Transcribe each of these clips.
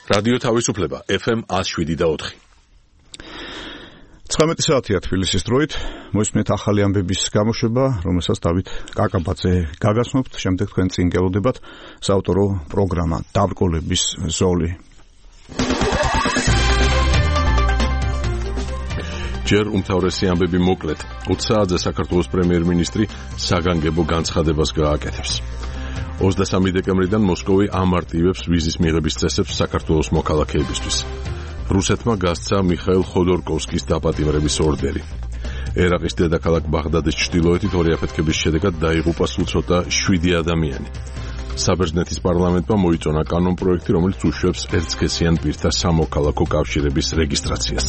რადიო თავისუფლება FM 107.4. 19 საათია თბილისის დროით. მოისმენთ ახალი ამბების გამოშვება, რომელსაც დავით კაკაბაძე გაგაცნობთ. შემდეგ თქვენ წინ გელოდებათ საავტორო პროგრამა დაბრკოლების ზოლი. ჯერ უმთავრესი ამბები მოკლედ. 20 საათზე საქართველოს პრემიერ-მინისტრი საგანგებო განცხადებას გააკეთებს. 23 დეკემბრიდან მოსკოვი ამარტივებს ვიზის მიღების წესებს საქართველოს მოქალაქეებისთვის. რუსეთმა გასცა მიხაილ ხოდორკოვსკის დაპატიმრების ორდერი. ერაყის დედაქალაქ ბაღდადის ჩრდილოეთით ორი აფეთქების შედეგად დაიღუპა სულ ცოტა 7 ადამიანი. საბერძნეთის პარლამენტმა მოიწონა კანონპროექტი, რომელიც უშვებს ერთსქესიან პირთა სამოქალაქო კავშირების რეგისტრაციას.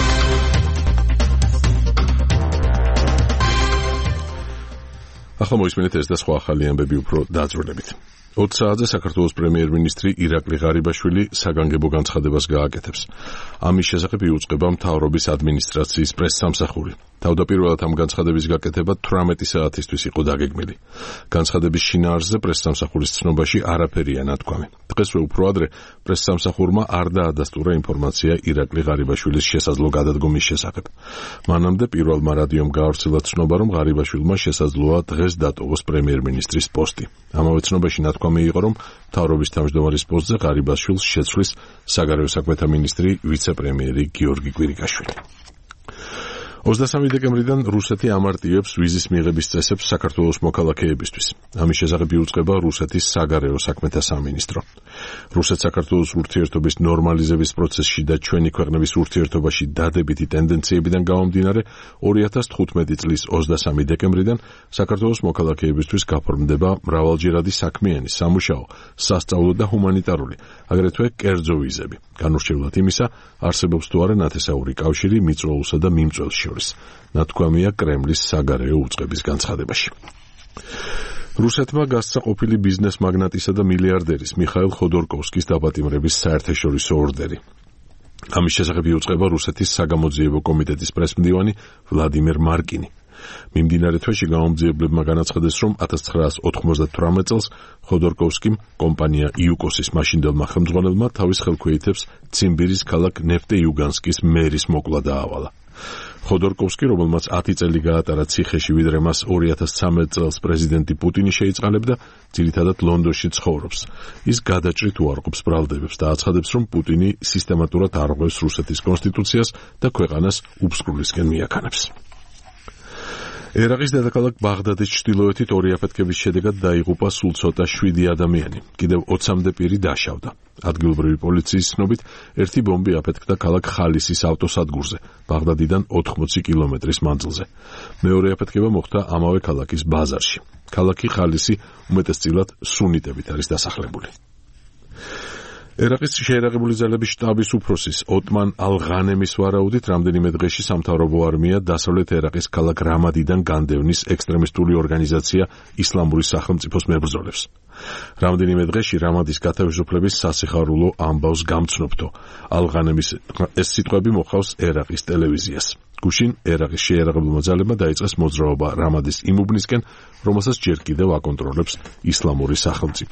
ახლა მოისმენთ ეს და სხვა ახალი ამბები უფრო დაწვრილებით. 20 საათზე საქართველოს პრემიერ-მინისტრი ირაკლი ღარიბაშვილი საგანგებო განცხადებას გააკეთებს. ამის შესახებ იუწყება მთავრობის ადმინისტრაციის პრესსამსახური. თავდაპირველად ამ განცხადების გაკეთება 18 საათისთვის იყო დაგეგმილი. განცხადების შინაარსზე პრესსამსახურის ცნობაში არაფერია ნათქვამი. დღესვე უფრო ადრე პრესსამსახურმა არ დაადასტურა ინფორმაცია ირაკლი ღარიბაშვილის შესაძლო გადადგომის შესახებ. მანამდე პირველმა რადიომ გაავრცელა ცნობა, რომ ღარიბაშვილმა შესაძლოა დღეს დატოვოს პრემიერ-მინისტრის პოსტი. ამავე ცნობაში ნათქვამი იყო, რომ მთავრობის თავმჯდომარის პოსტზე ღარიბაშვილს შეცვლის საგარეო საქმეთა მინისტრი ვიცე-პრემიერი გიორგი კვირიკაშვილი. 23 დეკემბრიდან რუსეთი ამარტივებს ვიზის მიღების წესებს საქართველოს მოქალაქეებისთვის. ამის შესახებ იუწყება რუსეთის საგარეო საქმეთა სამინისტრო. რუსეთ-საქართველოს ურთიერთობის ნორმალიზების პროცესში და ჩვენი ქვეყნების ურთიერთობაში დადებითი ტენდენციებიდან გამომდინარე 2015 წლის 23 დეკემბრიდან საქართველოს მოქალაქეებისთვის გაფორმდება მრავალჯერადი საქმიანი, სამუშაო, სასწავლო და ჰუმანიტარული, აგრეთვე კერძო ვიზები. განურჩევლად იმისა, არსებობს თუ არა ნათესაური კავშირი მიწვეულსა და მიმწველს შორის. ნათქვამია კრემლის საგარეო უწყების განცხადებაში. რუსეთმა გასცა ყოფილი ბიზნეს მაგნატისა და მილიარდერის მიხაილ ხოდორკოვსკის დაპატიმრების საერთაშორისო ორდერი. ამის შესახებ იუწყება რუსეთის საგამოძიებო კომიტეტის პრესმდივანი ვლადიმერ მარკინი. მიმდინარე თვეში გამომძიებლებმა განაცხადეს, რომ 1998 წელს ხოდორკოვსკიმ კომპანია იუკოსის მაშინდელმა ხელმძღვანელმა თავის ხელქვეითებს ციმბირის ქალაქ ნეფტე-იუგანსკის მერის მოკლა დაავალა. ხოდორკოვსკი, რომელმაც 10 წელი გაატარა ციხეში, ვიდრე მას 2013 წელს პრეზიდენტი პუტინი შეიწყალებდა, ძირითადად ლონდონში ცხოვრობს. ის გადაჭრით უარყოფს ბრალდებებს და აცხადებს, რომ პუტინი სისტემატურად არღვევს რუსეთის კონსტიტუციას და ქვეყანას უბსკრულისკენ მიაქანებს. ერაყის დედაქალაქ ბაღდადის ჩრდილოეთით ორი აფეთქების შედეგად დაიღუპა სულ ცოტა 7 ადამიანი. კიდევ 20-მდე პირი დაშავდა. ადგილობრივი პოლიციის ცნობით, ერთი ბომბი აფეთქდა ქალაქ ხალისის ავტოსადგურზე, ბაღდადიდან 80 კილომეტრის მანძილზე. მეორე აფეთქება მოხდა ამავე ქალაქის ბაზარში. ქალაქი ხალისი უმეტესწილად სუნიტებით არის დასახლებული. ერაყის შეიარაღებული ძალების შტაბის უფროსის ოტმან ალ-ღანემის ვარაუდით, რამდენიმე დღეში სამთავრობო არმია დასავლეთ ერაყის ქალაქ რამადიდან განდევნის ექსტრემისტული ორგანიზაცია ისლამური სახელმწიფოს მებრძოლებს. რამდენიმე დღეში რამადის გათავისუფლების სასიხარულო ამბავს გამცნობთო. ალ-ღანემის ეს სიტყვები მოხავს ერაყის ტელევიზიას. გუშინ ერაყის შეიარაღებულმა ძალებმა დაიწყეს მოძრაობა რამადის იმ უბნისკენ, რომელსაც ჯერ კიდევ აკონტროლებს ისლამური სახელმწიფო.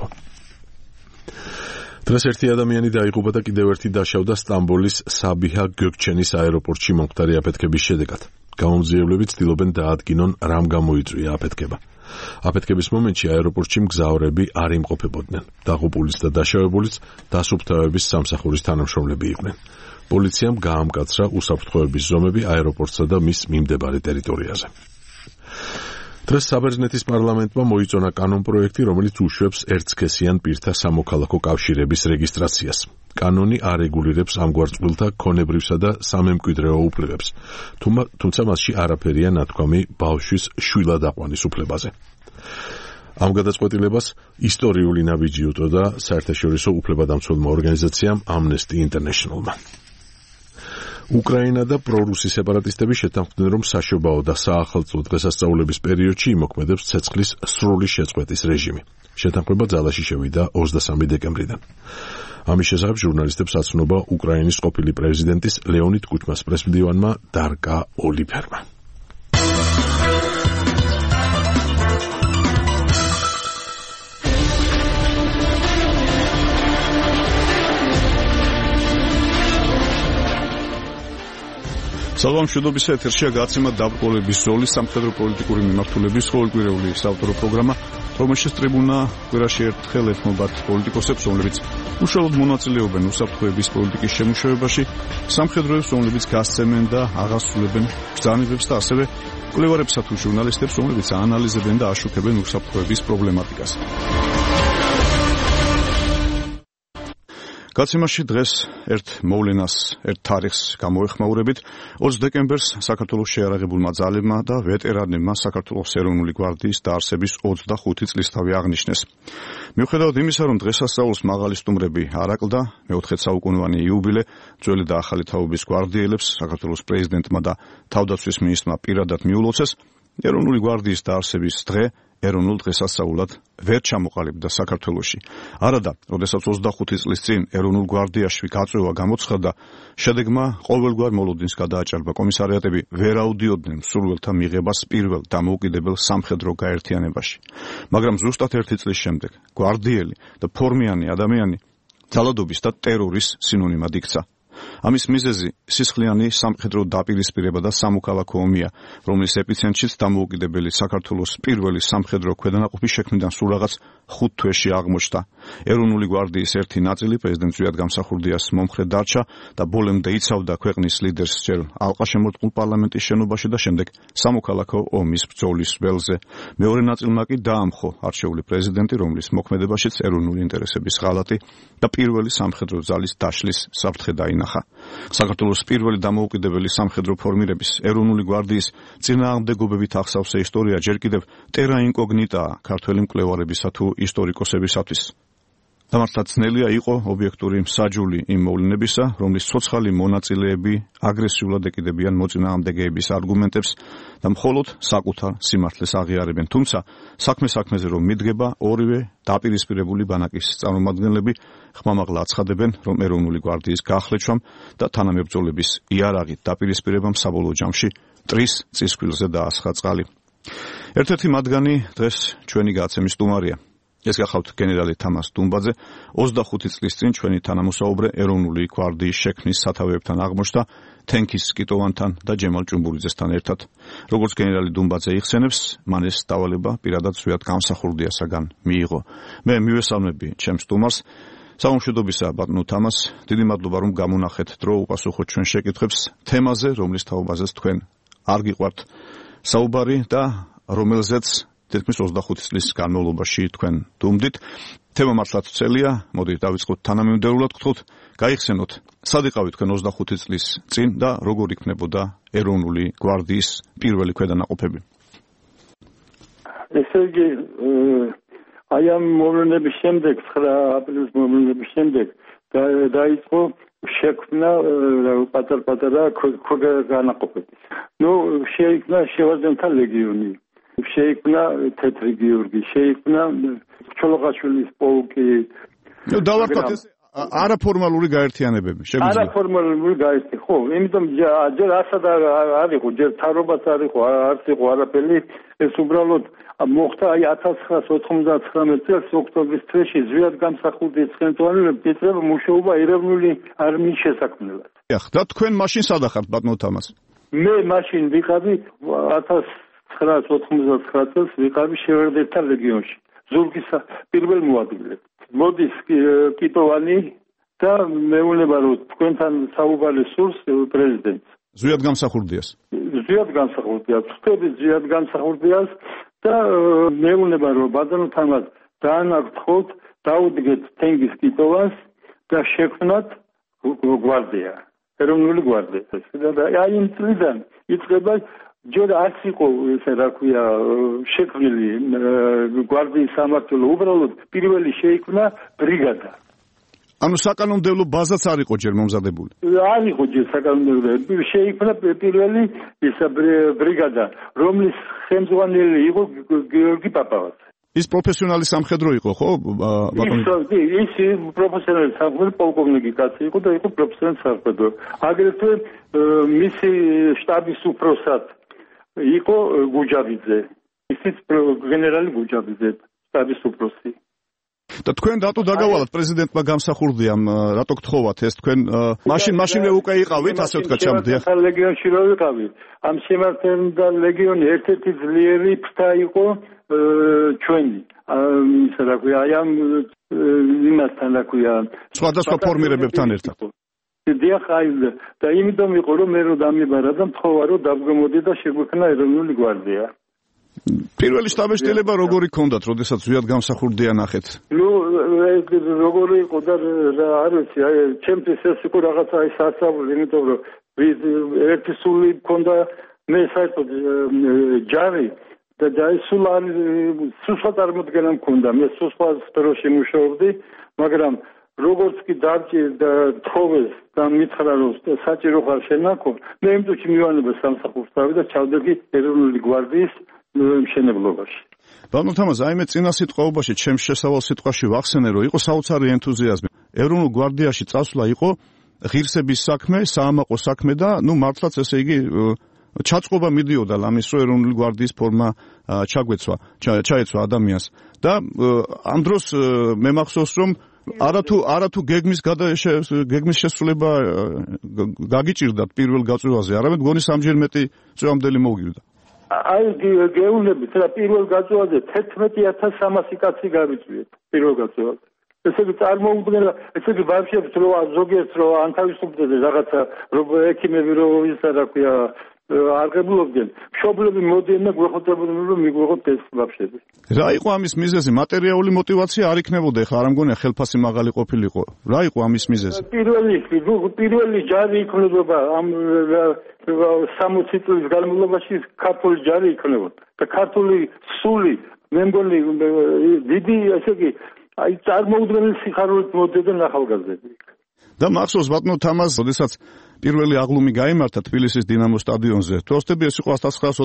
დღეს ერთი ადამიანი დაიღუპა და კიდევ ერთი დაშავდა სტამბოლის საბიჰა გოგჩენის აეროპორტში მომხდარი აფეთქების შედეგად. გამომძიებლები ცდილობენ დაადგინონ, რამ გამოიწვია აფეთქება. აფეთქების მომენტში აეროპორტში მგზავრები არ იმყოფებოდნენ. დაღუპულის და დაშავებულის დასუფთავების სამსახურის თანამშრომლები იყვნენ. პოლიციამ გაამკაცრა უსაფრთხოების ზომები აეროპორტსა და მის მიმდებარე ტერიტორიაზე. დღეს საბერძნეთის პარლამენტმა მოიწონა კანონპროექტი, რომელიც უშვებს ერთსქესიან პირთა სამოქალაქო კავშირების რეგისტრაციას. კანონი არეგულირებს ამგვარ წყვილთა ქონებრივსა და სამემკვიდრეო უფლებებს, თუმცა მასში არაფერია ნათქვამი ბავშვის შვილად აყვანის უფლებაზე. ამ გადაწყვეტილებას ისტორიული ნაბიჯი უწოდა საერთაშორისო უფლებადამცველმა ორგანიზაციამ Amnesty International-მა. უკრაინა და პრორუსი სეპარატისტები შეთანხმდნენ, რომ საშობაო და საახალწლო დღესასწაულების პერიოდში იმოქმედებს ცეცხლის სრული შეწყვეტის რეჟიმი. შეთანხმება ძალაში შევიდა 23 დეკემბრიდან. ამის შესახებ ჟურნალისტებს აცნობა უკრაინის ყოფილი პრეზიდენტის ლეონიდ კუჩმას პრესმდივანმა დარკა ოლიფერმა. საღამოშვიდობის ეთერშია გაცემა დაბრკოლების ზოლის სამხედრო პოლიტიკური მიმართულების ყოველკვირეული საავტორო პროგრამა, რომელშიც ტრიბუნა კვირაში ერთხელ ეთმობათ პოლიტიკოსებს, რომლებიც უშუალოდ მონაწილეობენ უსაფრთხოების პოლიტიკის შემუშავებაში, სამხედროებს, რომლებიც გასცემენ და აღასრულებენ ბრძანებებს და ასევე მკვლევარებსა თუ ჟურნალისტებს, რომლებიც აანალიზებენ და აშუქებენ უსაფრთხოების პრობლემატიკას. გაცემაში დღეს ერთ მოვლენას, ერთ თარიღს გამოეხმაურებით. 20 დეკემბერს საქართველოს შეიარაღებულმა ძალებმა და ვეტერანებმა საქართველოს ეროვნული გვარდიის დაარსების 25 წლისთავი აღნიშნეს. მიუხედავად იმისა, რომ დღესასწაულს მაღალი სტუმრები არ აკლდა, მე-4 საუკუნოვანი იუბილე ძველი და ახალი თაობის გვარდიელებს საქართველოს პრეზიდენტმა და თავდაცვის მინისტრმა პირადად მიულოცეს, ეროვნული გვარდიის დაარსების დღე ეროვნულ დღესასწაულად ვერ ჩამოყალიბდა საქართველოში. არადა, როდესაც 25 წლის წინ ეროვნულ გვარდიაში გაწვევა გამოცხადდა, შედეგმა ყოველგვარ მოლოდინს გადააჭარბა. კომისარიატები ვერ აუდიოდნენ მსურველთა მიღებას პირველ დამოუკიდებელ სამხედრო გაერთიანებაში. მაგრამ ზუსტად 1 წლის შემდეგ გვარდიელი და ფორმიანი ადამიანი ძალადობის და ტერორის სინონიმად იქცა. ამის მიზეზი სისხლიანი სამხედრო დაპირისპირება და სამოქალაქო ომია, რომლის ეპიცენტრშიც დამოუკიდებელი საქართველოს პირველი სამხედრო ქვედანაყოფი შექმნიდან სულ რაღაც 5 თვეში აღმოჩნდა. ეროვნული გვარდიის ერთი ნაწილი პრეზიდენტ ზვიად გამსახურდიას მომხრე დარჩა და ბოლომდე იცავდა ქვეყნის ლიდერს ჯერ ალყაშემორტყმულ პარლამენტის შენობაში და შემდეგ სამოქალაქო ომის ბრძოლის ველზე. მეორე ნაწილმა კი დაამხო არჩეული პრეზიდენტი, რომლის მოქმედებაშიც ეროვნული ინტერესების ღალატი და პირველი სამხედრო ძალის დაშლის საფრთხე დაინახა. საქართველოს პირველი დამოუკიდებელი სამხედრო ფორმირების ეროვნული გვარდიის წინააღმდეგობებით ახსავსე ისტორია ჯერ კიდევ ტერა ინკოგნიტაა ქართველი მკვლევარებისა თუ ისტორიკოსებისათვის. დამართლად ძნელია იყო ობიექტური მსაჯული იმ მოვლენებისა, რომლის ცოცხალი მონაწილეები აგრესიულად ეკიდებიან მოწინააღმდეგეების არგუმენტებს და მხოლოდ საკუთარ სიმართლეს აღიარებენ. თუმცა საქმე-საქმეზე რომ მიდგება, ორივე დაპირისპირებული ბანაკის წარმომადგენლები ხმამაღლა აცხადებენ, რომ ეროვნული გვარდიის გახლეჩვამ და თანამებრძოლების იარაღით დაპირისპირებამ საბოლოო ჯამში მტრის წისქვილზე დაასხა წყალი. ერთ-ერთი მათგანი დღეს ჩვენი გაცემის სტუმარია. ეს გახავთ გენერალი თამაზ დუმბაძე, 25 წლის წინ ჩვენი თანამოსაუბრე ეროვნული გვარდიის შექმნის სათავეებთან აღმოჩნდა თენქის კიტოვანთან და ჯემალ ჭუმბურიძესთან ერთად. როგორც გენერალი დუმბაძე იხსენებს, მან ეს დავალება პირადად ზვიად გამსახურდიასაგან მიიღო. მე მივესალმები ჩემს სტუმარს. საღამოშვიდობისა ბატონო თამაზ, დიდი მადლობა რომ გამონახეთ დრო უპასუხოთ ჩვენ შეკითხვებს თემაზე, რომლის თაობაზეც თქვენ არ გიყვართ საუბარი და რომელზეც თითქმის 25 წლის განმავლობაში თქვენ დუმდით. თემა მართლაც ვრცელია, მოდით დავიწყოთ თანამიმდევრულად, გთხოვთ გაიხსენოთ, სად იყავით თქვენ 25 წლის წინ და როგორ იქნებოდა ეროვნული გვარდიის პირველი ქვედანაყოფები? ესე იგი, აი ამ მოვლენების შემდეგ, 9 აპრილის მოვლენების შემდეგ დაიწყო შექმნა პატარ-პატარა ქვედანაყოფები. შეიქმნა შევარდნთა ლეგიონი. შეიქმნა თეთრი გიორგი, შეიქმნა ჩოლოღაშვილის პოლკი. დავარქვათ ეს არაფორმალური გაერთიანებები, შეგვიძლია. არაფორმალური გაერთიანება, ხო, იმიტომ ჯერ ასად არ იყო, ჯერ თარობაც არ იყო, არც იყო არაფერი, ეს უბრალოდ მოხდა აი 1999 წელს ოქტომბრის თვეში ზვიად გამსახურდიის ხელმძღვანელობამ ეწევა მუშაობა ეროვნული არმიის შესაქმნელად. და თქვენ მაშინ სად ახართ ბატონო თამაზ? მე მაშინ ვიყავი 1999 წელს ვიყავი შევარდნთა ლეგიონში, ზურგის პირველ მოადგილედ. მოდის კიტოვანი და მეუბნება რომ თქვენთან საუბარი სურს პრეზიდენტს. ზვიად გამსახურდიას. ზვიად გამსახურდიას, ვხვდები ზვიად გამსახურდიას და მეუბნება რომ ბატონო თამაზ დაანაგთხოთ, დაუდგეთ თენგის კიტოვანს და შექმნათ გვარდია, ეროვნული გვარდია. და აი იმ წლიდან იწყება ჯერ არც იყო ესე რა ქვია შექმნილი გვარდიის სამმართველო, უბრალოდ პირველი შეიქმნა ბრიგადა. ანუ საკანონმდებლო ბაზაც არ იყო ჯერ მომზადებული. არ იყო ჯერ საკანონმდებლო, შეიქმნა პირველი ისა ბრიგადა, რომლის ხელმძღვანელი იყო გიორგი პაპავაძე. ის პროფესიონალი სამხედრო იყო, ხო? ის პროფესიონალი სამხედრო პოლკოვნიკი კაცი იყო და იყო პროფესიონალი სამხედრო. აგრეთვე მისი შტაბის უფროსად იყო გუჯაბიძე, ისიც გენერალი გუჯაბიძე, შტაბის უფროსი. და თქვენ რატო დაგავალათ პრეზიდენტმა გამსახურდია რატო გთხოვათ ეს თქვენ მაშინვე უკვე იყავით ასე ვთქვათ ჩამდია ლეგიონში რო ვიყავი ამ შემართებდა ლეგიონი ერთ-ერთი ძლიერი ფრთა იყო ჩვენი ისა რა ქვია აი ამ იმასთან რა ქვია სხვადასხვა ფორმირებებთან ერთად დიახ აი და იმიტომ იყო რომ მე რო დამიბარა და მთხოვა რომ დავგემოდი და შეგვექნა ეროვნული გვარდია პირველი შტაბ-შტილება როგორი ქონდათ, როდესაც ზვიად გამსახურდია ნახეთ? ნუ როგორი იყო და რა არ ვიცი, აი ჩემთვის ეს იყო რაღაცა აი სასწაული, იმიტომ რომ ერთი სული მქონდა მე საერთოდ ჯარი და აი სულ წარმოდგენა მქონდა, მე სხვა სფეროში მუშაობდი, მაგრამ როგორც კი დავჭირ და თხოვეს და მითხრა რომ საჭირო ხარ შენაკო, მე იმ წუთში მივანება სამსახურს და ჩავდეგი ეროვნული გვარდიის მშენებლობაში. ბატონო თამაზ, აი მე წინა სიტყვაობაში, ჩემს შესავალ სიტყვაში ვახსენე, რომ იყო საოცარი ენთუზიაზმი. ეროვნულ გვარდიაში წასვლა იყო ღირსების საქმე, საამაყო საქმე და ნუ მართლაც ესე იგი ჩაწყობა მიდიოდა ლამის რომ ეროვნული გვარდიის ფორმა ჩაეცვა ადამიანს. და ამ დროს მე მახსოვს რომ არათუ გეგმის შესრულება გაგიჭირდათ პირველ გაწვევაზე, არამედ გონი სამჯერ მეტი წვევამდელი მოვგივდა. აი გეუბნებით რა პირველ გაწევაზე 11300 კაცი გავიწვიეთ პირველ გაწევაზე. ესე იგი წარმოუდგენელი, ესე იგი ბავშვებს რო ზოგიერთ რო ანთავისუფლდეს რაღაცა რო ექიმები რო ისა რა ქვია არღებულობდნენ, მშობლები მოდიან და გვეხოთებოდნენ რომ მიგვიღოთ ეს ბავშვები. რა იყო ამის მიზეზი? მატერიალური мотиваცია არ იქნებოდა, ხა არ მგონია ხელფასი მაღალი ყოფილიყო. რა იყო ამის მიზეზი? პირველი ჯარი იქნებოდა ამ 60 წლის განმავლობაში ქართული ჯარი იქნებოდა. და ქართული სული მე მგონი დიდი ესე იგი აი წარმოუდგენელი სიხარულით მოდიოდნენ ახალგაზრდები. და მახსოვს ბატონო თამაზ, როდესაც პირველი აღლუმი გაიმართა თბილისის დინამოს სტადიონზე. თორსტები ეს იყო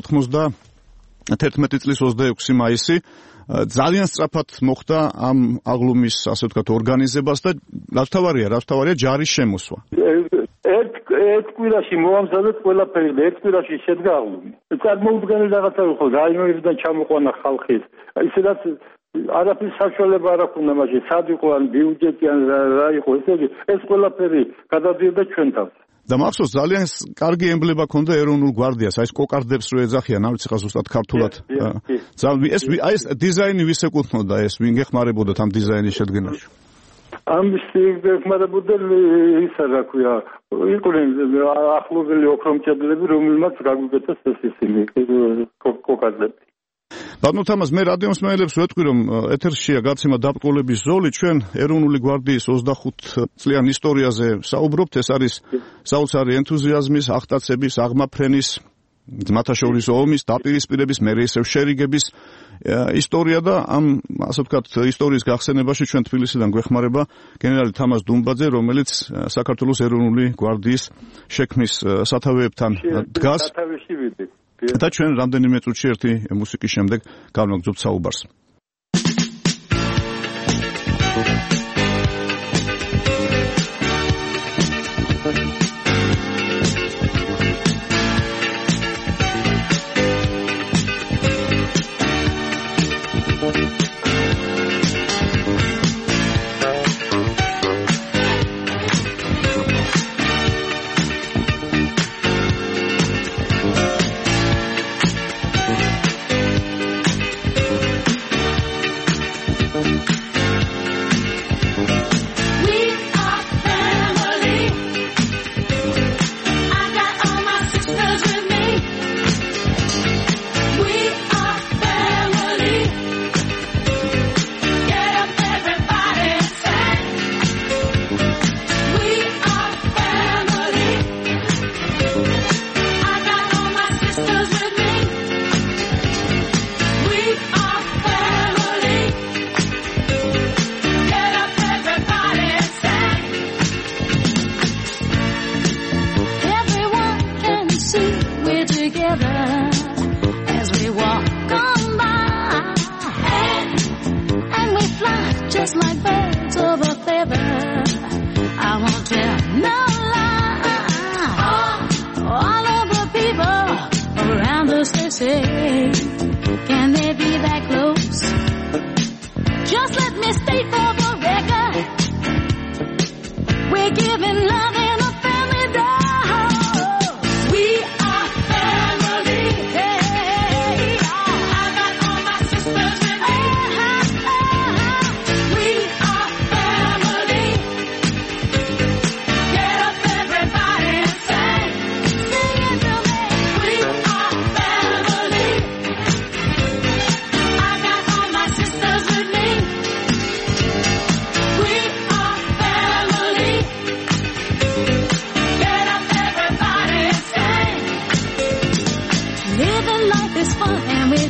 1991 წლის 26 მაისი. ძალიან სწრაფად მოხდა ამ აღლუმის, ასე ვთქვათ, ორგანიზებას და რასთავარია ჯარის შემოსვა. ერთ კვირაში მოამზადეთ ყველაფერი და ერთ კვირაში შედგა აღლუმი. წარმოუდგენელი რაღაცა იყო, რაიონებიდან ჩამოყვანა ხალხი. ისედაც არაფრის საშუალება არ აქვს მაშინ, სად იყო ან ბიუჯეტი ან რა იყო, ესე იგი ეს ყველაფერი გადადიოდა ჩვენ თავს. და მახსოვს ძალიან კარგი ემბლემა ქონდა ეროვნულ გვარდიას, აი ეს კოკარდებს რო ეძახიან, არ ვიცი ხა ზუსტად ქართულად. ეს დიზაინი ვის ეკუთვნოდა ეს, ვინ გეხმარებოდათ ამ დიზაინის შედგენაში? ამის გეხმარებოდა ისა რა ქვია, იყვნენ ახლობელი ოქრომჭედლები, რომელმაც გაგვიკეთეს ეს ისინი კოკარდები. ბატონო თამაზ, მე რადიო მსმენელებს ვეთქვი, რომ ეთერშია გაცემა დაბტყოლების ზოლი, ჩვენ ეროვნული გვარდიის 25 წლიან ისტორიაზე საუბრობთ, ეს არის საოცარი ენთუზიაზმის, აღტაცების, აღმაფრენის, ძმათაშორისო ომის, დაპირისპირების, მერე ისევ შერიგების ისტორია და ამ, ასე ვთქვათ, ისტორიის გახსენებაში ჩვენ თბილისიდან გვეხმარება გენერალი თამაზ დუმბაძე, რომელიც საქართველოს ეროვნული გვარდიის შექმნის სათავეებთან დგას. და ჩვენ რამდენიმე წუთში ერთი მუსიკის შემდეგ განვაგრძობთ საუბარს.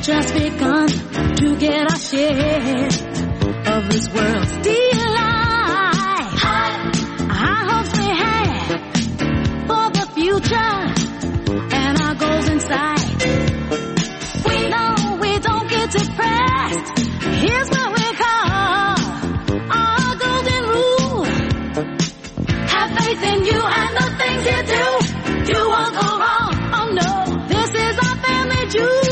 just begun to get our share of this world's delight. High hopes we had for the future and our goals in sight. We know we don't get depressed. Here's what we call our golden rule. Have faith in you and the things you do. You won't go wrong. Oh no, this is our family jewel.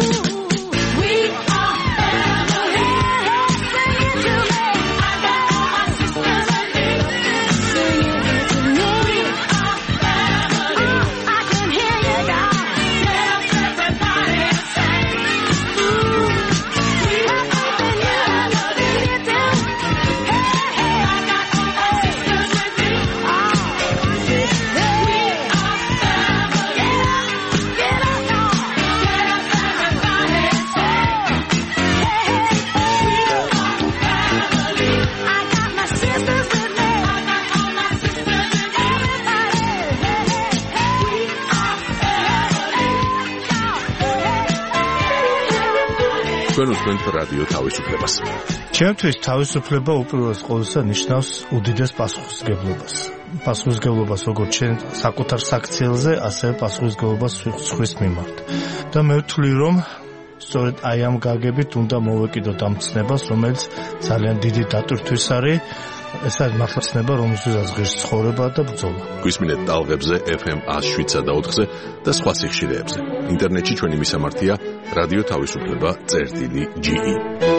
თქვენ რადიო თავისუფლებას. ჩემთვის თავისუფლება უპირველეს ყოვლისა ნიშნავს უდიდეს პასუხისმგებლობას. პასუხისმგებლობას როგორც ჩვენ საკუთარ საქციელზე, ასევე პასუხისმგებლობას სხვის მიმართ. და მე ვთვლი, რომ სწორედ აი ამ გაგებით უნდა მოვეკიდოთ ამ ცნებას, რომელიც ძალიან დიდი დატვირთვის არის. ეს არის მართლა ცნება, რომელსაც ღირს ცხოვრება და ბრძოლა. გვისმინეთ ტალღებზე FM 107.4-ზე და სხვა სიხშირეებზე. ინტერნეტში ჩვენი მისამართია რადიო თავისუფლება.ge.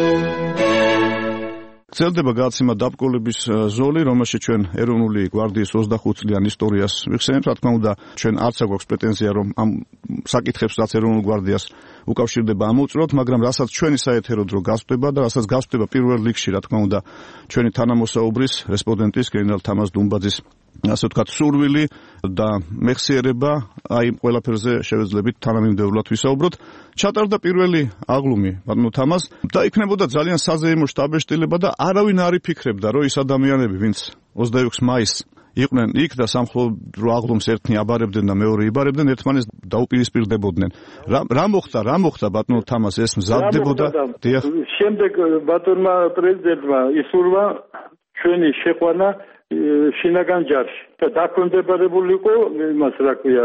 გრძელდება გადაცემა დაბკოლების ზოლი, რომელშიც ჩვენ ეროვნული გვარდიის 25 წლიან ისტორიას ვიხსენებთ. რა თქმა უნდა, ჩვენ არც აქვს პრეტენზია, რომ ამ საკითხებს რაც ეროვნულ გვარდიას უკავშირდება ამოვწვროთ, მაგრამ რასაც ჩვენი საეთერო დრო გასწდება და რასაც გასწდება პირველ რიგში, რა თქმა უნდა, ჩვენი თანამოსაუბრის, რესპონდენტის გენერალ თამაზ დუმბაძის ასე ვთქვათ, სურვილი და მეხსიერება აი ყველაფერზე შევეძლებით თანამიმდევრულად ვისაუბროთ. ჩატარდა პირველი აღლუმი ბატონო თამაზ და იქნებოდა ძალიან საზეიმო შტაბეშტილება და არავინ არ იფიქრებდა, რომ ის ადამიანები, ვინც 26 მაისს იყვნენ იქ და სამხედრო აღლუმს ერთნი აბარებდნენ და მეორე იბარებდნენ, ერთმანეთს დაუპირისპირდებოდნენ. რა მოხდა ბატონო თამაზ, ეს მზადდებოდა? შემდეგ ბატონმა პრეზიდენტმა ისურვა ჩვენი შეყვანა შინაგან ჯარში და დაქვემდებარებული იყო იმას რა ქვია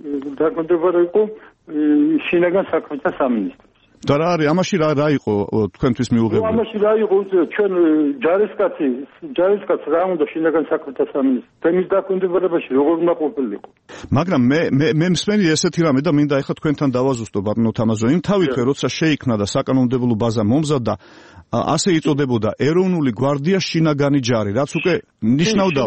შინაგან საქმეთა სამინისტრო. და რა არის ამაში რა იყო თქვენთვის მიუღებელი? ამაში რა იყო ჩვენ ჯარისკაცს რა უნდა შინაგან საქმეთა სამინისტრო და მის დაქვემდებარებაში როგორ უნდა ყოფილიყო. მაგრამ მე მსმენი ესეთი რამე და მინდა ეხლა თქვენთან დავაზუსტო ბატონო თამაზო, იმ თავითვე როცა შეიქმნა და საკანონმდებლო ბაზა მომზადდა, ასე იწოდებოდა ეროვნული გვარდია შინაგანი ჯარი, რაც უკვე ნიშნავდა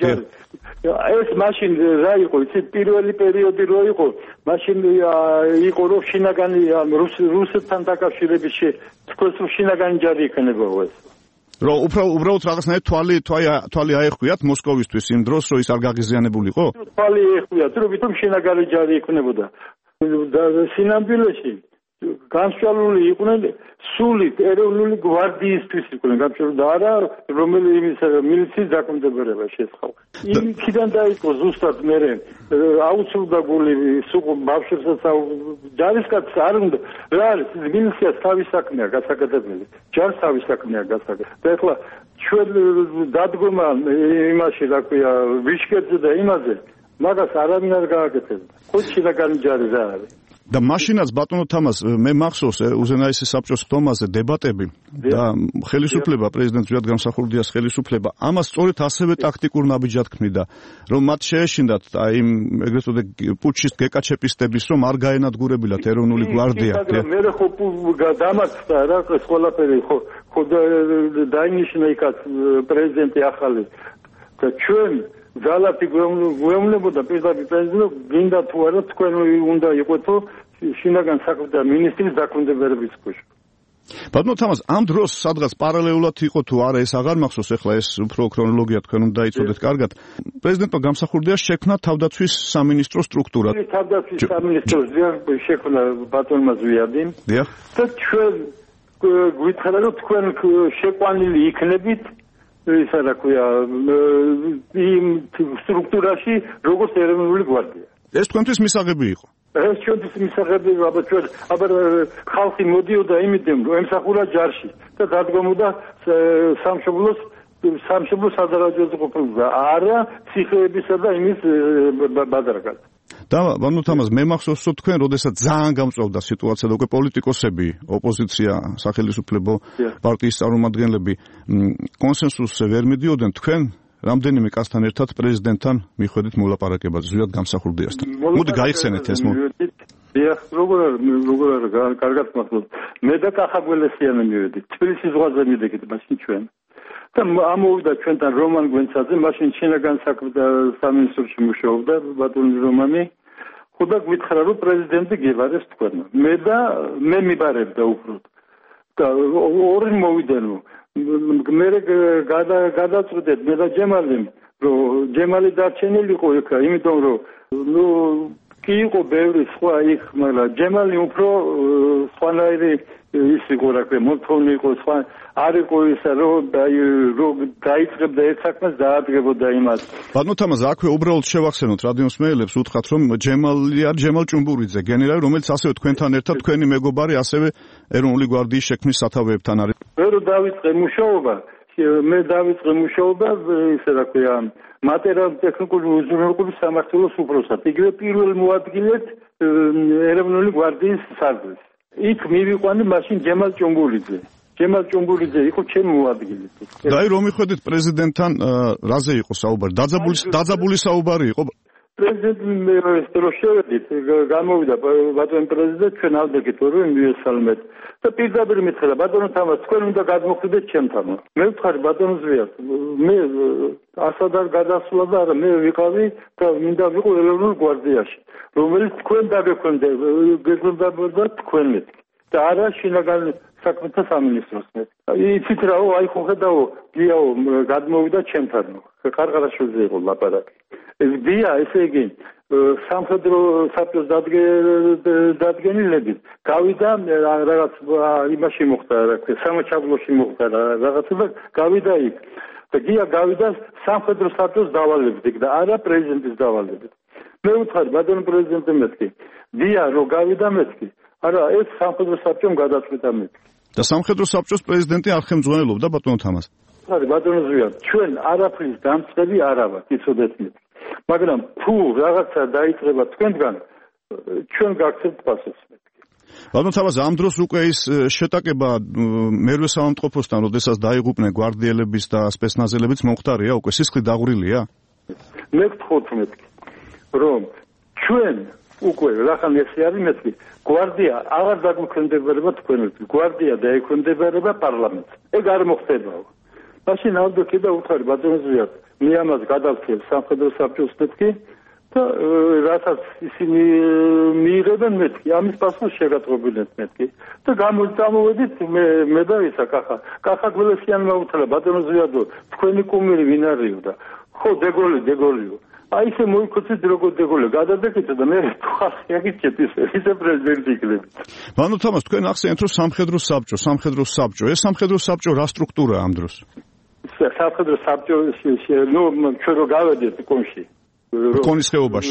ეს მაშინ რა იყო, იცით, პირველი პერიოდი რო იყო, მაშინ იყო რომ შინაგანი რუსეთთან დაკავშირების თქვენს შინაგანი ჯარი იქნებოდა ეს. რომ უბრალოდ რაღაცნაირად თვალი აეხვიათ მოსკოვისთვის იმ დროს, რომ ის არ გაღიზიანებულიყო? თვალი ეხვიათ, რომ ვითომ შინაგანი ჯარი იქნებოდა. და სინამდვილეში განსხვავებული იყვნენ სულით ეროვნული გვარდიისთვის იყვნენ გამჭირდა და არა რომელიც მილიციის დაქვემდებარება შეესხა. იქიდან დაიწყო ზუსტად მე აუცილდა გული სულ ბავშვებსაც ჯარისკაცს არ უნდა რა არის მილიციას თავის საქმეა გასაკეთებელი ჯარს თავის საქმეა გასაკეთებელი და ეხლა ჩვენ დადგომა იმაში რა ქვია ვიშკეთზე და იმაზე მაგას არავინ არ გააკეთებდა. ხო შინაგანი ჯარი რა არის და მაშინაც ბატონო თამაზ მე მახსოვს უზენაესის საბჭოს ხდომაზე დებატები და ხელისუფლება პრეზიდენტ ზვიად გამსახურდიას ხელისუფლება ამას სწორედ ასევე ტაქტიკურ ნაბიჯად ქმნიდა რომ მათ შეეშინდათ აი იმ ეგრეთ წოდებული პუჩისტ გეკაჩეპისტების რომ არ გაენადგურებინათ ეროვნული გვარდია მე ხო დამარცხდა რა ეს ყველაფერი ხო დაინიშნა იქაც პრეზიდენტი ახალი და ჩვენ ძალათი გვეუბნებოდა პირდაპირ პრეზიდენტს გინდა თუ არა თქვენ უნდა იყოთო შინაგან საქმეთა მინისტრის დაქვემდებარების ქვეშ. ბატონო თამაზ ამ დროს სადღაც პარალელურად იყო თუ არა ეს აღარ მახსოვს ახლა ეს უფრო ქრონოლოგია თქვენ უნდა იცოდეთ კარგად პრეზიდენტმა გამსახურდია შექმნა თავდაცვის სამინისტრო სტრუქტურა. თავდაცვის სამინისტროს შექმნა ბატონმა ზვიადი და ჩვენ გვითხრა რომ თქვენ შეყვანილი იქნებით ისა რა ქვია იმ სტრუქტურაში როგორც ეროვნული გვარდია. ეს თქვენთვის მისაღები იყო. ეს ჩვენთვის მისაღებია, აბა ხალხი მოდიოდა იმით, რომ ემსახურა ჯარში და დადგომოდა სამშობლოს სადარაჯოზე ყოფილიყო, არა ციხეებისა და იმის ბადარგად. და ბანო თამაზ მე მახსოვს რომ თქვენ როდესაც ძალიან გამწვავდა სიტუაცია და უკვე პოლიტიკოსები, ოპოზიცია, სახელმწიფო პარტიის წარმომადგენლები კონსენსუსზე ვერ მიდიოდნენ, თქვენ რამდენიმე კაცთან ერთად პრეზიდენტთან მიხვედით მოლაპარაკებაზე, ზუსტად გამსახურდიასთან. მოდი გაიხსენეთ ეს როგორ კარგად მახსოვს. მე და კახა გველესიანი მივედით. თბილისის ზღვაზე მივედით მაშინ ჩვენ. და ამოვიდა ჩვენთან რომან გვენცაძე, მაშინ შინაგან საქმეთა სამინისტროში მუშაობდა ბატონი რომანი. ხოდა გვითხრა რომ პრეზიდენტი გებარეს თქვენ. მე მიბარებდა უბრალოდ. და ორი მოვიდანო. მე გადაწყვეტეთ მე და ჯემალიმ, რომ ჯემალი დარჩენილიყო იქ, იმიტომ რომ კი იყო ბევრი სხვა იქ, მაგრამ ჯემალი უფრო სხვანაირი ის იყო რა ქვია, მოთხოვნი იყო სხვა, არ იყო ისა რომ დაიწყებდა ერთ საქმეს დაადგებოდა იმას. ბატონო თამაზ, აქვე უბრალოდ შევახსენოთ რადიოს მეელებს, უთხრათ რომ ჯემალ ჭუმბურიძე, გენერალი, რომელიც ასევე თქვენთან ერთად თქვენი მეგობარი, ასევე ეროვნული გვარდიის შექმნის სათავეებთან არის. მე რო დავიწყე მუშაობა, ისე რა ქვია, მატერიალურ-ტექნიკური უზრუნველყოფის სამმართველოს უფროსად. იგივე პირველ მოადგილედ ეროვნული გვარდიის სარდლის. იქ მივიყვანე მაშინ ჯემალ ჭუმბურიძე იყო ჩემი მოადგილე. და აი რომ მიხვედით პრეზიდენტთან, რაზე იყო საუბარი? დაძაბული საუბარი იყო? პრეზიდენტი რო შევედით, გამოვიდა ბატონი პრეზიდენტი, ჩვენ ავდექით რომ მიესალმეთ. და პირდაპირ მითხრა ბატონო თამაზ, თქვენ უნდა გადმოხვიდეთ ჩემთან. მე ვთხარი ბატონო ზვიად, მე ასად არ გადასვლა და არა, მე ვიყავი და მინდა ვიყო ეროვნულ გვარდიაში, რომელიც თქვენ გეგმდებოდა თქვენ მე და არა შინაგან საქმეთა სამინისტროს მე. იცით რაო, აი ხო ხედავ, გიაო გადმოვიდა ჩემთან. ყარყარაშვილზე იყო ლაპარაკი. ეს გია, ესე იგი სამხედრო საბჭოს დადგენილებით გავიდა რაღაც იმაში მოხდა რა ქვია, სამაჩაბლოში მოხდა რაღაცა და გავიდა იქ. და გია გავიდა სამხედრო საბჭოს დავალებით და არა პრეზიდენტის დავალებით. მე ვუთხარი ბატონო პრეზიდენტი მეთქი. გია რო გავიდა მეთქი. არა, ეს სამხედრო საბჭომ გადაწყვიტა მეთქი. და სამხედრო საბჭოს პრეზიდენტი არ ხელმძღვანელობდა ბატონო თამაზ. ხარი ბატონო ზვიად, ჩვენ არაფრის დამწყები არ ვართ, იცოდეთ მე. მაგრამ თუ რაღაცა დაიწყება თქვენგან, ჩვენ გაგცემთ პასუხს. ბატონო თამაზ, ამ დროს უკვე ის შეტაკება მერვე საავადმყოფოსთან, როდესაც დაიღუპნენ გვარდიელების და სპეცნაზელებიც მომხდარია, უკვე სისხლი დაღვრილია? მე გთხოვთ მეთქი, რომ ჩვენ უკვე რახან ესე არის მეთქი, გვარდია აღარ დაგვექვემდებარება თქვენთვის, გვარდია დაექვემდებარება პარლამენტს. ეგ არ მოხდებაო. მაშინ ავდექი და უთხარი ბატონო ზვიად, მე ამას გადავწევ სამხედრო საბჭოს მეთქი და რასაც ისინი მიიღებენ მეთქი, ამის პასუხს შეგატყობინეთ მეთქი და გამოვედით მე და ისა კახა გველესიანმა უთხრა ბატონო ზვიადო, თქვენი კუმირი ვინ არისო და ხო დეგოლიო. აი ესე მოიქოცეთ როგორ დეგოლე, გადადეკეთ და მე თუ ხალხი აგიჩეთ ისე პრეზიდენტი იქნებით. ბატონო თამაზ, თქვენ ახსენეთ რომ სამხედრო საბჭო, ეს სამხედრო საბჭო რა სტრუქტურაა ამ დროს? სამხედრო საბჭო, ჩვენ რო გავედით კონში. კონის ხეობაში.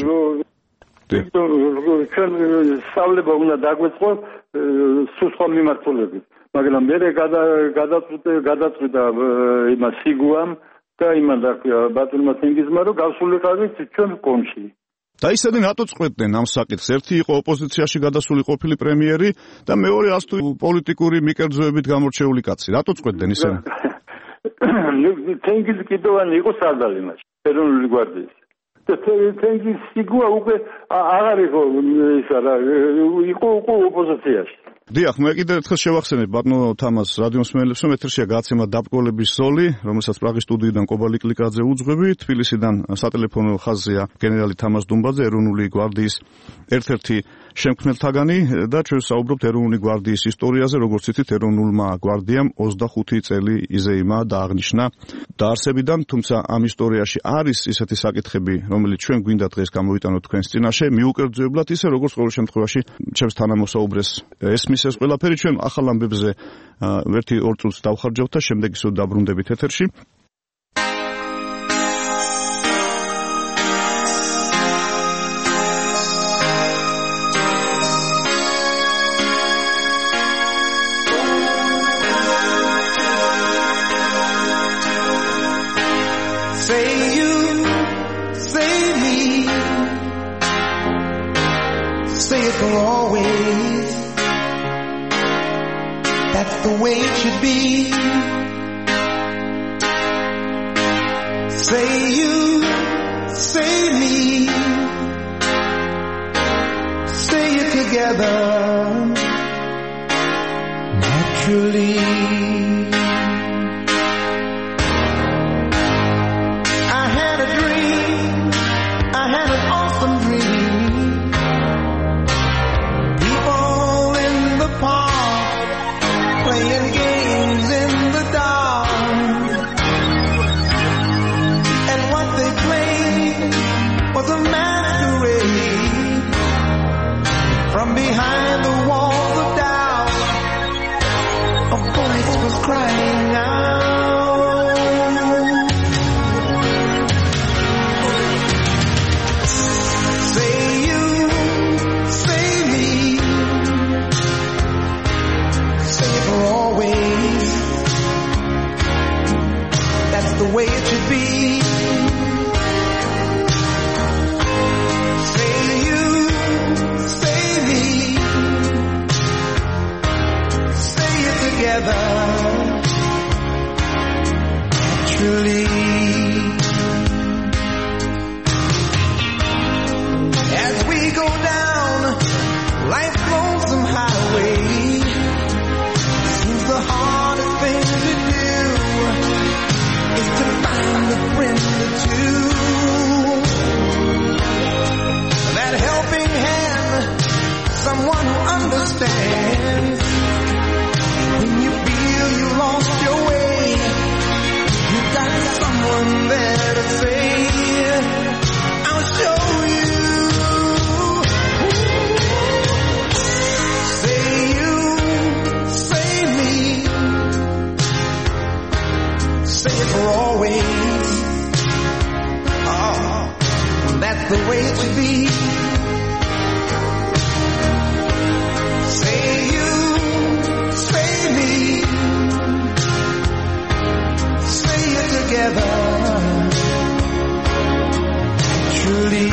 ჩვენ სწავლება უნდა დაგვეწყო სხვა მიმართულებით. მაგრამ მე გადაწყვიტა იმას სიგუამ და იმან და ბატონმა თენგიზმა რომ გავსულიყავით ჩვენ კონში. და ისინი რატო წყვეტდნენ ამ საკითხს? ერთი იყო ოპოზიციაში გადასული ყოფილი პრემიერი და მეორე ასთუ პოლიტიკური მიკერძოებით გამორჩეული კაცი. რატო წყვეტდნენ ისინი? თენგიზი კიდევანი იყო სარდალი მაშინ ეროვნული გვარდიის. და თენგიზ სიგუა უკვე აღარ იყო ისა რა, იყო ოპოზიციაში. დიახ, მე კიდევ ერთხელ შევახსენებ ბატონო თამაზ რადიოს მეელებს, რომ ეთერშია გაცემა დაბკოლების ზოლი, რომელსაც პრაღის სტუდიიდან კობალი კლიკაძე უძღვები, თბილისიდან სატელეფონო ხაზია გენერალი თამაზ დუმბაძე, ეროვნული გვარდიის ერთ-ერთი შემქმნელთაგანი და ჩვენ საუბრობთ ეროვნული გვარდიის ისტორიაზე, როგორც იცით, ეროვნულმა გვარდიამ 25 წელი იზეიმა და აღნიშნა დაარსებიდან, თუმცა ამ ისტორიაში არის ისეთი საკითხები, რომელიც ჩვენ გვინდა დღეს გამოვიტანოთ თქვენს წინაშე, მიუკერძოებლად ისე, როგორც ყოველ შემთხვევაში ჩემს თანამოსაუბრეს ესმის ეს ყველაფერი. ჩვენ ახალ ამბებზე 1-2 წუთს დავხარჯავთ და შემდეგ ისევ დაბრუნდებით ეთერში. That's the way it should be. Say you, say me, say it together naturally. I had a dream, I had an awesome dream. People in the park playing games in the dark, and what they played was a masquerade. From behind the walls of doubt, a voice was crying out. Say you, say me, say it for always. That's the way it should be. Say you, say me, say it together naturally. As we go down life's lonesome highway, seems the hardest thing to do is to find a friend or two. That helping hand, someone who understands. When you feel you lost your way, you got someone there to say, I'll show you. Say you, say me, say it for always. Oh, that's the way it should be. Say you, say me, say it together naturally.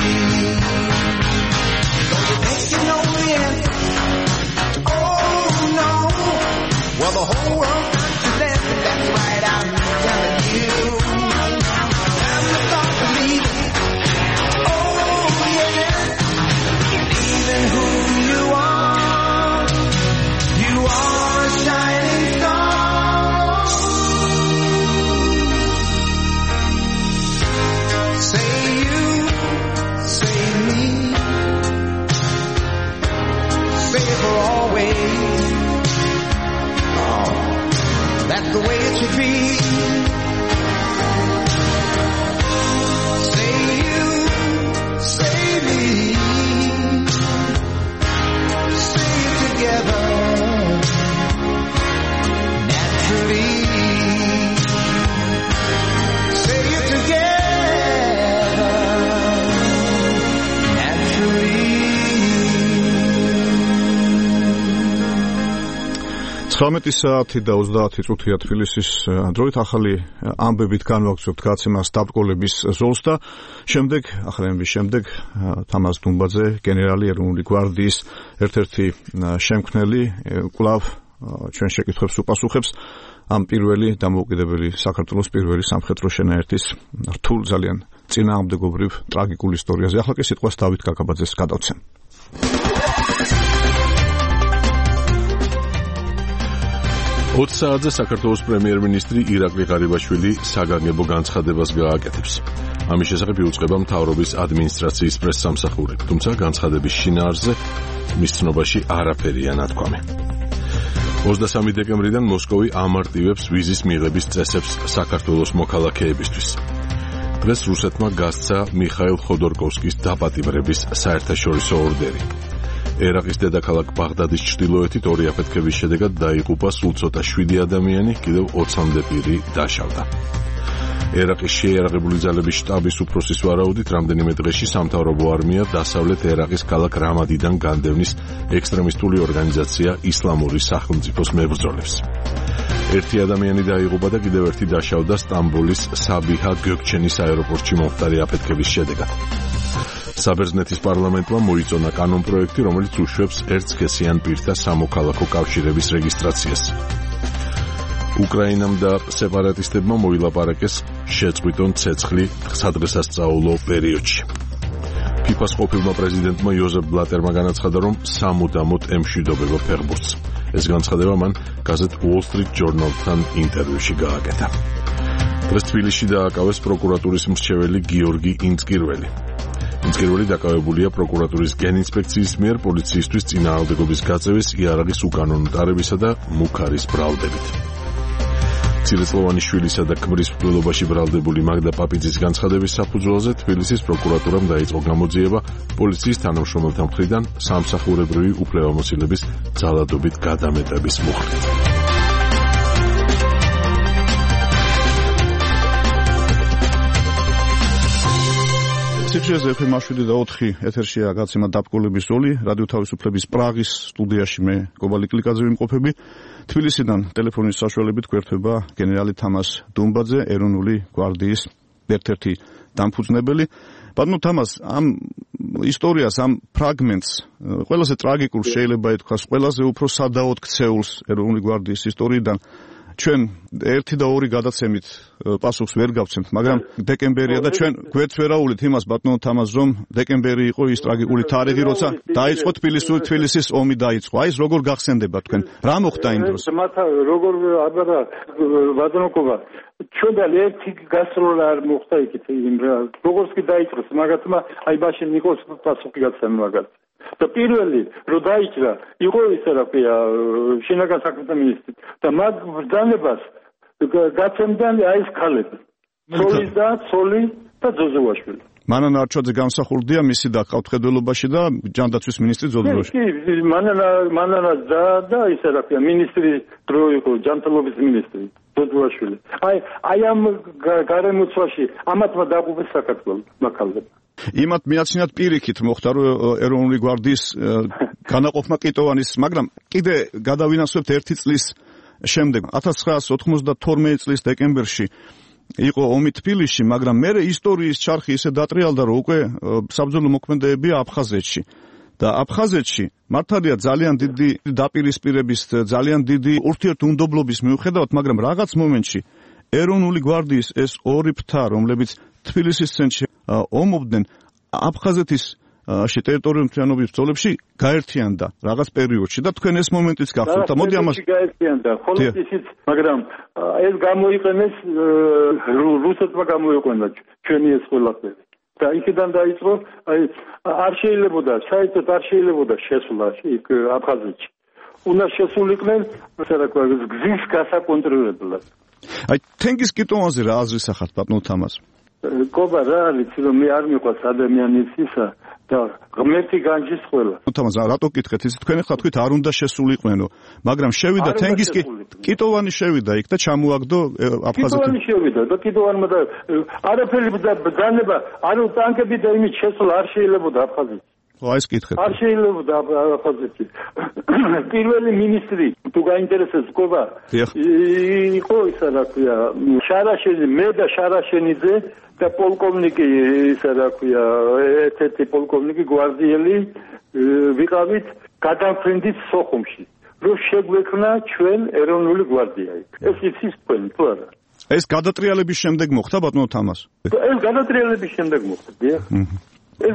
Don't you think you know the answer? Oh no. Well, the whole world got to dance, and that's right, I'm telling you. Time to start believing. Oh yeah. Believe in who you are. You are a shining star. Say you, say me, say it for always. Oh, that's the way it should be. Say you, say me, say it together naturally. Say it together naturally. საათი და 30 წუთია თბილისის დროით. ახალი ამბებით განვაგრძობთ გაცემას დაბრკოლების ზოლს და შემდეგ, ახალების შემდეგ თამაზ დუმბაძე, გენერალი ეროვნული გვარდიის ერთ-ერთი შემქმნელი, კვლავ ჩვენ შეკითხვებს უპასუხებს ამ პირველი დამოუკიდებელი საქართველოს პირველი სამხედრო შენაერთის რთულ ძალიან წინააღმდეგობრივ ტრაგიკულ ისტორიაზე. ახლა კი სიტყვას დავით კაკაბაძეს გადავცემ. 20 საათზე საქართველოს პრემიერ-მინისტრი ირაკლი ღარიბაშვილი საგანგებო განცხადებას გააკეთებს. ამის შესახებ იუწყება მთავრობის ადმინისტრაციის პრესსამსახურები, თუმცა განცხადების შინაარსზე მის ცნობაში არაფერია ნათქვამი. 23 დეკემბრიდან მოსკოვი ამარტივებს ვიზის მიღების წესებს საქართველოს მოქალაქეებისთვის. დღეს რუსეთმა გასცა მიხაილ ხოდორკოვსკის დაპატიმრების საერთაშორისო ორდერი. ერაყის დედაქალაქ ბაღდადის ჩრდილოეთით ორი აფეთქების შედეგად დაიღუპა სულ ცოტა 7 ადამიანი, კიდევ 20-მდე პირი დაშავდა. ერაყის შეიარაღებული ძალების შტაბის უფროსის ვარაუდით, რამდენიმე დღეში სამთავრობო არმია დასავლეთ ერაყის ქალაქ რამადიდან განდევნის ექსტრემისტული ორგანიზაცია ისლამური სახელმწიფოს მებრძოლებს. ერთი ადამიანი დაიღუპა და კიდევ ერთი დაშავდა სტამბოლის საბიჰა გök-ჩენის აეროპორტში მომხდარი აფეთქების შედეგად. საბერძნეთის პარლამენტმა მოიწონა კანონპროექტი, რომელიც უშვებს ერთსქესიან პირთა სამოქალაქო კავშირების რეგისტრაციას. უკრაინამ და სეპარატისტებმა მოილაპარაკეს შეწყვიტონ ცეცხლი სადღესასწაულო პერიოდში. FIFA-ს ყოფილმა პრეზიდენტმა იოზეფ ბლატერმა განაცხადა, რომ სამუდამოდ ემშვიდობება ფეხბურთს. ეს განცხადება მან გაზეთ Wall Street Journal-თან ინტერვიუში გააკეთა. დღეს თბილისში დააკავეს პროკურატურის მრჩეველი გიორგი ინწკირველი. ინწკირველი დაკავებულია პროკურატურის გენინსპექციის მიერ პოლიციისთვის წინააღმდეგობის გაწევის, იარაღის უკანონო ტარებისა და მუქარის ბრალდებით. ცირეწლოვანი შვილისა და ქმრის მკვლელობაში ბრალდებული მაგდა პაპიძის განცხადების საფუძველზე თბილისის პროკურატურამ დაიწყო გამოძიება პოლიციის თანამშრომელთა მხრიდან სამსახურებრივი უფლებამოსილების ძალადობით გადამეტების მოხდით. სიჩეზე FM 7 ეთერშია გაცემა დაბკოლების ზოლი, რადიო თავისუფლების პრაღის სტუდიაში მე გობალი კლიკაძე ვიმყოფები. თბილისიდან ტელეფონის საშუალებით გვერდება გენერალი თამას დუმბაძე, ეროვნული გვარდიის ერთ-ერთი დამფუძნებელი. ბატონო თამას, ამ ისტორიას, ამ ფრაგმენტს, ყველაზე ტრაგიკულ შეიძლება ითქვას, ყველაზე უფრო სადაოდ ქცეულს ეროვნული გვარდიის ისტორიიდან ჩვენ 1 და 2 გადაცემით პასუხს ვერ გავცემთ, მაგრამ დეკემბერია და ჩვენ გვერდს ვერაულით იმას ბატონო თამას, რომ დეკემბერი იყო ის ტრაგიკული თარიღი, როცა დაიწყო თბილისის ომი დაიწყო. აი ეს როგორ გახსენდება თქვენ? რა მოხდა იმ დროს? მათა როგორ აბარა ბატონო კობა ჩვენ და ერთი გასროლა არ მოხდა იქით იმ როგორც კი დაიწყოს მაგათმა აი მაშინ ნიკოს პასუხი გაცემა მაგათ. და პირველი რო დაიჭრა იყო ისე რა ქვია შინაგან საქმეთა მინისტრი და მაგ ბრძანებას გაცემდა აი ეს ქალები ცოლი და ძოზუაშვილი. მანანა არჩვაძე გამსახურდია მისი დაკავთხედველობაში და ჯანდაცვის მინისტრი ძოზუაშვილი. კი, მანანა და ისე რა ქვია მინისტრი დრო იყო ჯანმრთელობის მინისტრი ძოზუაშვილი. აი ამ გარემოცვაში ამათმა დაგუბეს საქართველოს მაქალები. იმათ მიაცინათ პირიქით მოხდა რომ ეროვნული გვარდიის განაყოფმა კიტოვანის, მაგრამ კიდე გადავინახავთ 1 წლის შემდეგ 1992 წლის დეკემბერში იყო ომი თბილისში, მაგრამ მე ისტორიის ჩარხი ისე დატრიალდა რომ უკვე საბრძოლო მოქმედებებია აფხაზეთში და აფხაზეთში მართალია ძალიან დიდი დაპირისპირების, ძალიან დიდი ურთიერთუნდობლობის მიუხედავად, მაგრამ რაღაც მომენტში ეროვნული გვარდიის ეს 2 ფრთა, რომლებიც თბილისის ცენტრში ომობდნენ, აფხაზეთის ტერიტორიული მთლიანობის ბრძოლებში გაერთიანდა რაღაც პერიოდში და თქვენ ეს მომენტიც გახსოვთ და მოდი ამას გაერთიანდა ხოლმე ისიც, მაგრამ ეს გამოიყენეს რუსეთმა გამოიყენა ჩვენი ეს ყველაფერი და იქიდან დაიწყო არ შეიძლებოდა საერთოდ არ შეიძლება შესვლა იქ აფხაზეთში. უნდა შესულიყვნენ გზის გასაკონტროლებლად. აი თენგიზ კიტოვანზე რა აზრის ახართ ბატონო თამას? კობა რა არის რომ მე არ მიყვარს ადამიანის ისა და ღმერთი განჯის ყველა. თამას რატო გკითხეთ? ის თქვენ ახლა თქვით არ უნდა შესულიყვენო, მაგრამ შევიდა თენგიზ კიტოვანი შევიდა იქ და ჩამოაგდო აფხაზეთი. კიტოვანი შევიდა და კიტოვანმა და არაფერი ბრძანება, ანუ ტანკები და იმით შესვლა არ შეიძლებოდა აფხაზეთში. აი ეს კითხეთ. არ შეიძლებოდა აფხაზეთში. პირველი მინისტრი თუ გაინტერესებს კობა იყო ისა რა ქვია შარაშენი, მე და შარაშენიძე და პოლკოვნიკი ისა რა ქვია ერთ-ერთი პოლკოვნიკი გვარდიელი ვიყავით გადამფრენდის სოხუმში რომ შეგვექმნა ჩვენ ეროვნული გვარდია იქ. ეს იცის თქვენ თუ არა? ეს გადატრიალების შემდეგ მოხდა ბატონო თამას? ეს გადატრიალების შემდეგ მოხდა, დიახ. ეს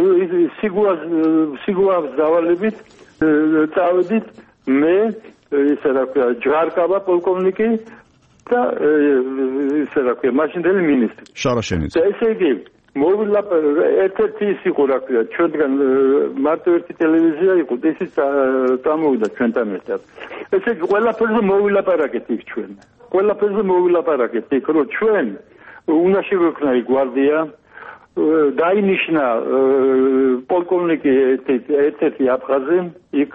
სიგუას დავალებით წავედით მე ისე რა ქვია ჯვარკავა პოლკოვნიკი და ისე რა ქვია მაშინდელი მინისტრი შარაშენიძე. ესე იგი ერთ-ერთი ის იყო რა ქვია ჩვენგან მარტო ერთი ტელევიზია იყო ისიც წამოვიდა ჩვენთან ერთად. ესე იგი ყველაფერზე მოვილაპარაკეთ იქ ჩვენ. ყველაფერზე მოვილაპარაკეთ იქ რომ ჩვენ უნდა შეგვექმნა იქ გვარდია დაინიშნა პოლკოვნიკი ერთ-ერთი აფხაზი იქ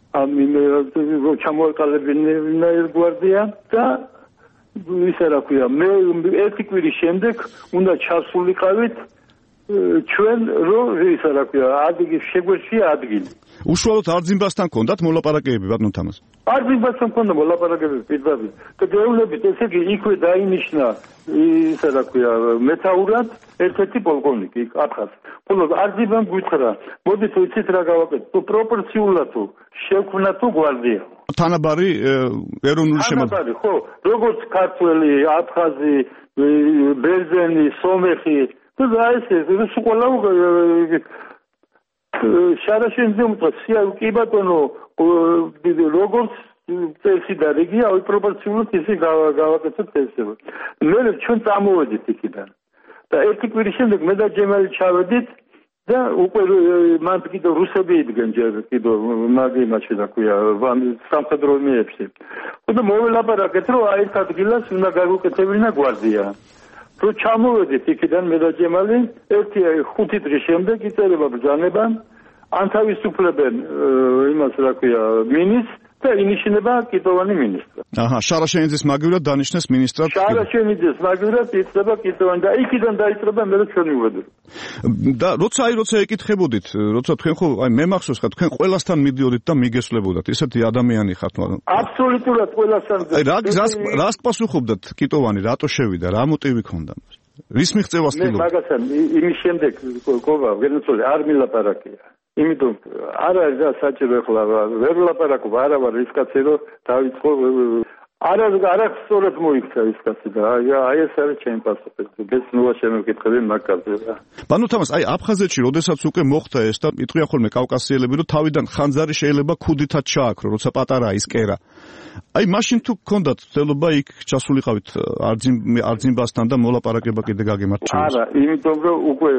ჩამოეყალებინა ეს გვარდია და ისე რა ქვია მე ერთი კვირის შემდეგ უნდა ჩასულიყავით ჩვენ რო ისა რა ქვია ადგილი შეგვეშია ადგილი უშუალოდ არძიმბასთან კონდათ მოლაპარაკებები ბატონ თამაზ არძიმბასთან კონდა მოლაპარაკებები პირდაპირ და გეუბნებით ესე იგი იქვე დაინიშნა ისა რა ქვია მეთაურად ერთ-ერთი პოლკოვნიკი აფხაზ ხოლო არძიმბამ გითხრა მოდით ვიცით რა გავაკეთოთ თუ პროპორციულად თუ შევქმნა თუ გვარდია თანაბარი ეროვნული თანაბარი ხო როგორც ქართველი აფხაზი ბერძენი სომეხი და ესე რუსი ყველა შარაშენზე უმწესია კი ბატონო როგორც წესი და რიგია აი პროპორციულად ისე გავაკეთოთ ესე მე ჩვენ წამოვედით იქიდან და ერთი კვირის შემდეგ მე და ჯემალი ჩავედით და უკვე მან კიდე რუსები იდგენ ჯერ კიდე მაგი მაშინ რა ქვია სამხედრო მიებში და მოველაპარაკეთ რომ აი ერთ ადგილას უნდა გავუკეთებინა გვარდია რო ჩამოვედით იქიდან მე და ჯემალი 1-5 დღის შემდეგ იწერება ბრძანება ან თავისუფლებენ იმას რა ქვია მინისტრს და ინიშნება კიტოვანი მინისტრი. აჰა, შარაშენიძის მაგივრად დანიშნეს მინისტრად. შარაშენიძის მაგივრად იწყება კიტოვანი და იქიდან დაიწყება მე ჩვენ მივედით. და როცა ეკითხებოდით, როცა თქვენ ხო აი მე მახსოვს ხა თქვენ ყველასთან მიდიოდით და მიგესვლებოდათ. ესეთი ადამიანი ხართ მაგრამ. აბსოლუტურად ყველასთან. აი რას პასუხობდათ კიტოვანი, რატო შევიდა, რა მოტივი ჰქონდა? რის მიღწევას თილობ? მე მაგასთან იმის შემდეგ ყოვა, ვერცოლი არ მილაპარაკია. იმიტომ არ არის და საჭირო ახლა ვერ ვლაპარაკობ არა ვარ ის კაცი რომ დავიწყო არა სწორად მოიქცა ის კაცი და აი ეს არის ჩემი პასუხი ეს ნულა შემეკითხები მაგაზე რა ბანო თამას აი აფხაზეთში როდესაც უკვე მოხდა ეს და იტყვიან ხოლმე კავკასიელები რომ თავიდან ხანძარი შეიძლება ქუდითად ჩააქრო როცა პატარაა ის კერა აი მაშინ თუ გქონდათ ცდილობა იქ ჩასულიყავით არძიმბასთან და მოლაპარაკება კიდე გაგემართ არა იმიტომ რომ უკვე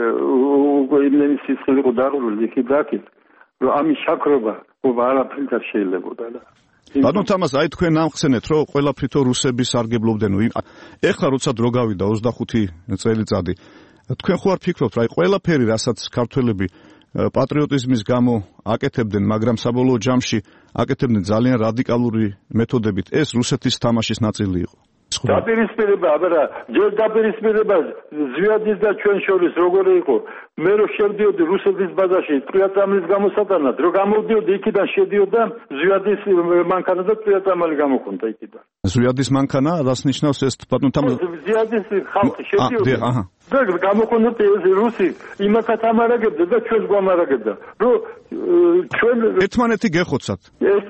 იმენი სისხლი იყო დაღრული იქ დაკით რომ ამის შაქრობა არაფრით არ შეიძლებოდა და ბატონ თამას აი თქვენ ამხსენეთ რომ ყველაფრით რუსები სარგებლობდნენ ეხლა როცა დრო გავიდა 25 წელიწადი თქვენ ხო არ ფიქრობთ რა აი ყველაფერი რასაც ქართველები პატრიოტიზმის გამო აკეთებდნენ მაგრამ საბოლოო ჯამში აკეთებდნენ ძალიან რადიკალური მეთოდებით ეს რუსეთის თამაშის ნაწილი იყო დაპირისპირება აბარა ჯერ დაპირისპირება ზვიადის და ჩვენ შორის როგორი იყო მე რო შევდიოდი რუსეთის ბაზაში ტრიაწამლის გამოსატანად რო გამოვდიოდი იქიდან შედიოდა ზვიადის მანქანა და ტრიაწამალი გამოხონდა იქიდან ზვიადის მანქანა რას ნიშნავს ეს ბატონ თამაზ ზვიადის ხალხი შედიოდა და გამოხონდა რუსი იმათაც ამარაგებდა და ჩვენს გვამარაგებდა რომ ჩვენ ერთმანეთი გეხოცათ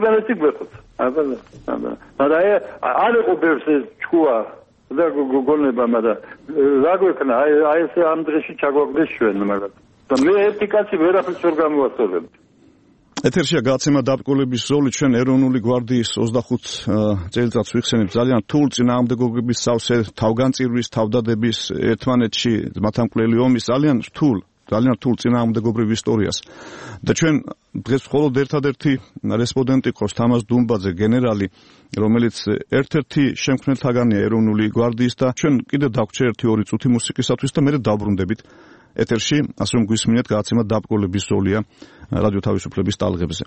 აბა მაგრამ არ იყო ბევრს ეს ჩქუა და გოგონება მაგრამ რა გვექნა აი ეს ამ დღეში ჩაგვაგდეს ჩვენ მაგრამ და მე ერთი კაცი ვერაფერს ვერ გამოვასწორებდი ეთერშია გაცემა დაბკოლების ზოლი ჩვენ ეროვნული გვარდიის 25 წელიწადს ვიხსენებთ ძალიან რთულ წინააღმდეგობების სავსე თავგანწირვის თავდადების ერთმანეთში მათამკვლელი ომის ძალიან რთულ წინააღმდეგობრივ ისტორიას და ჩვენ დღეს მხოლოდ ერთადერთი რესპონდენტი ყავს თამაზ დუმბაძე გენერალი რომელიც ერთ-ერთი შემქმნელთაგანია ეროვნული გვარდიის და ჩვენ კიდე დავგვჭერ 1-2 წუთი მუსიკისათვის და მე დავბრუნდებით ეთერში ასე რომ გვისმინეთ გაცემა დაბკოლების ზოლია რადიო თავისუფლების ტალღებზე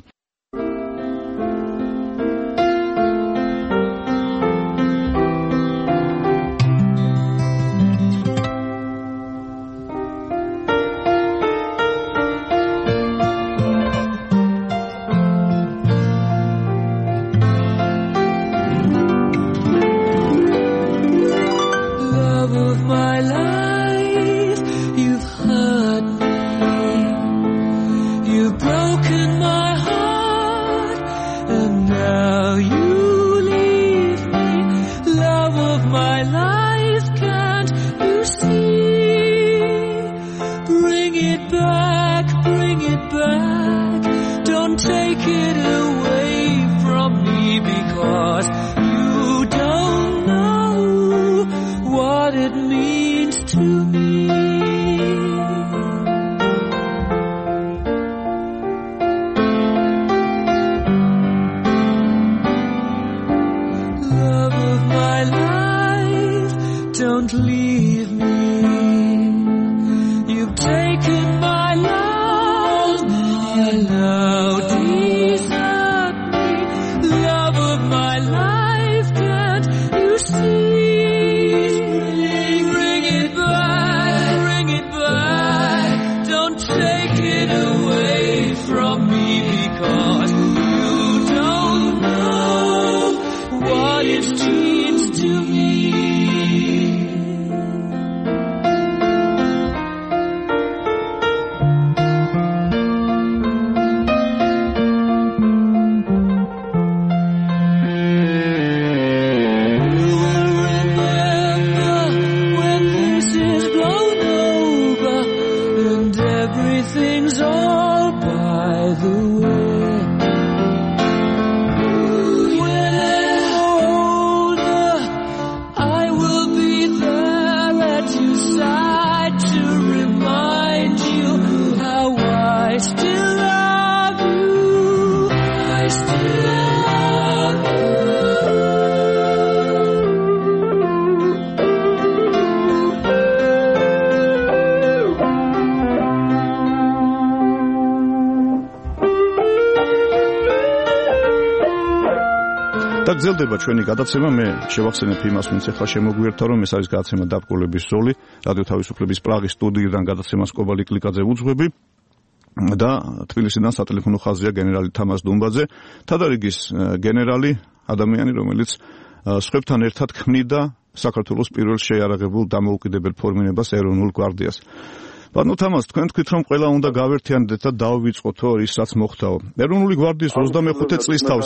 და გრძელდება ჩვენი გადაცემა. მე შევახსენებ იმას, ვინც ახლა შემოგვიერთდა, რომ ეს არის გადაცემა დაბრკოლების ზოლი. რადიო თავისუფლების პრაღის სტუდიიდან გადაცემას კობალი კლიკაძე უძღვები და თბილისიდან სატელეფონო ხაზია გენერალი თამაზ დუმბაძე, თადარიგის გენერალი, ადამიანი, რომელიც სხვებთან ერთად ქმნიდა საქართველოს პირველ შეიარაღებულ დამოუკიდებელ ფორმირებას ეროვნულ გვარდიას. ბატონო თამაზ, თქვენ თქვით, რომ ყველა უნდა გავერთიანდეთ და დავიწყოთო ის რაც მოხდაო. ეროვნული გვარდიის 25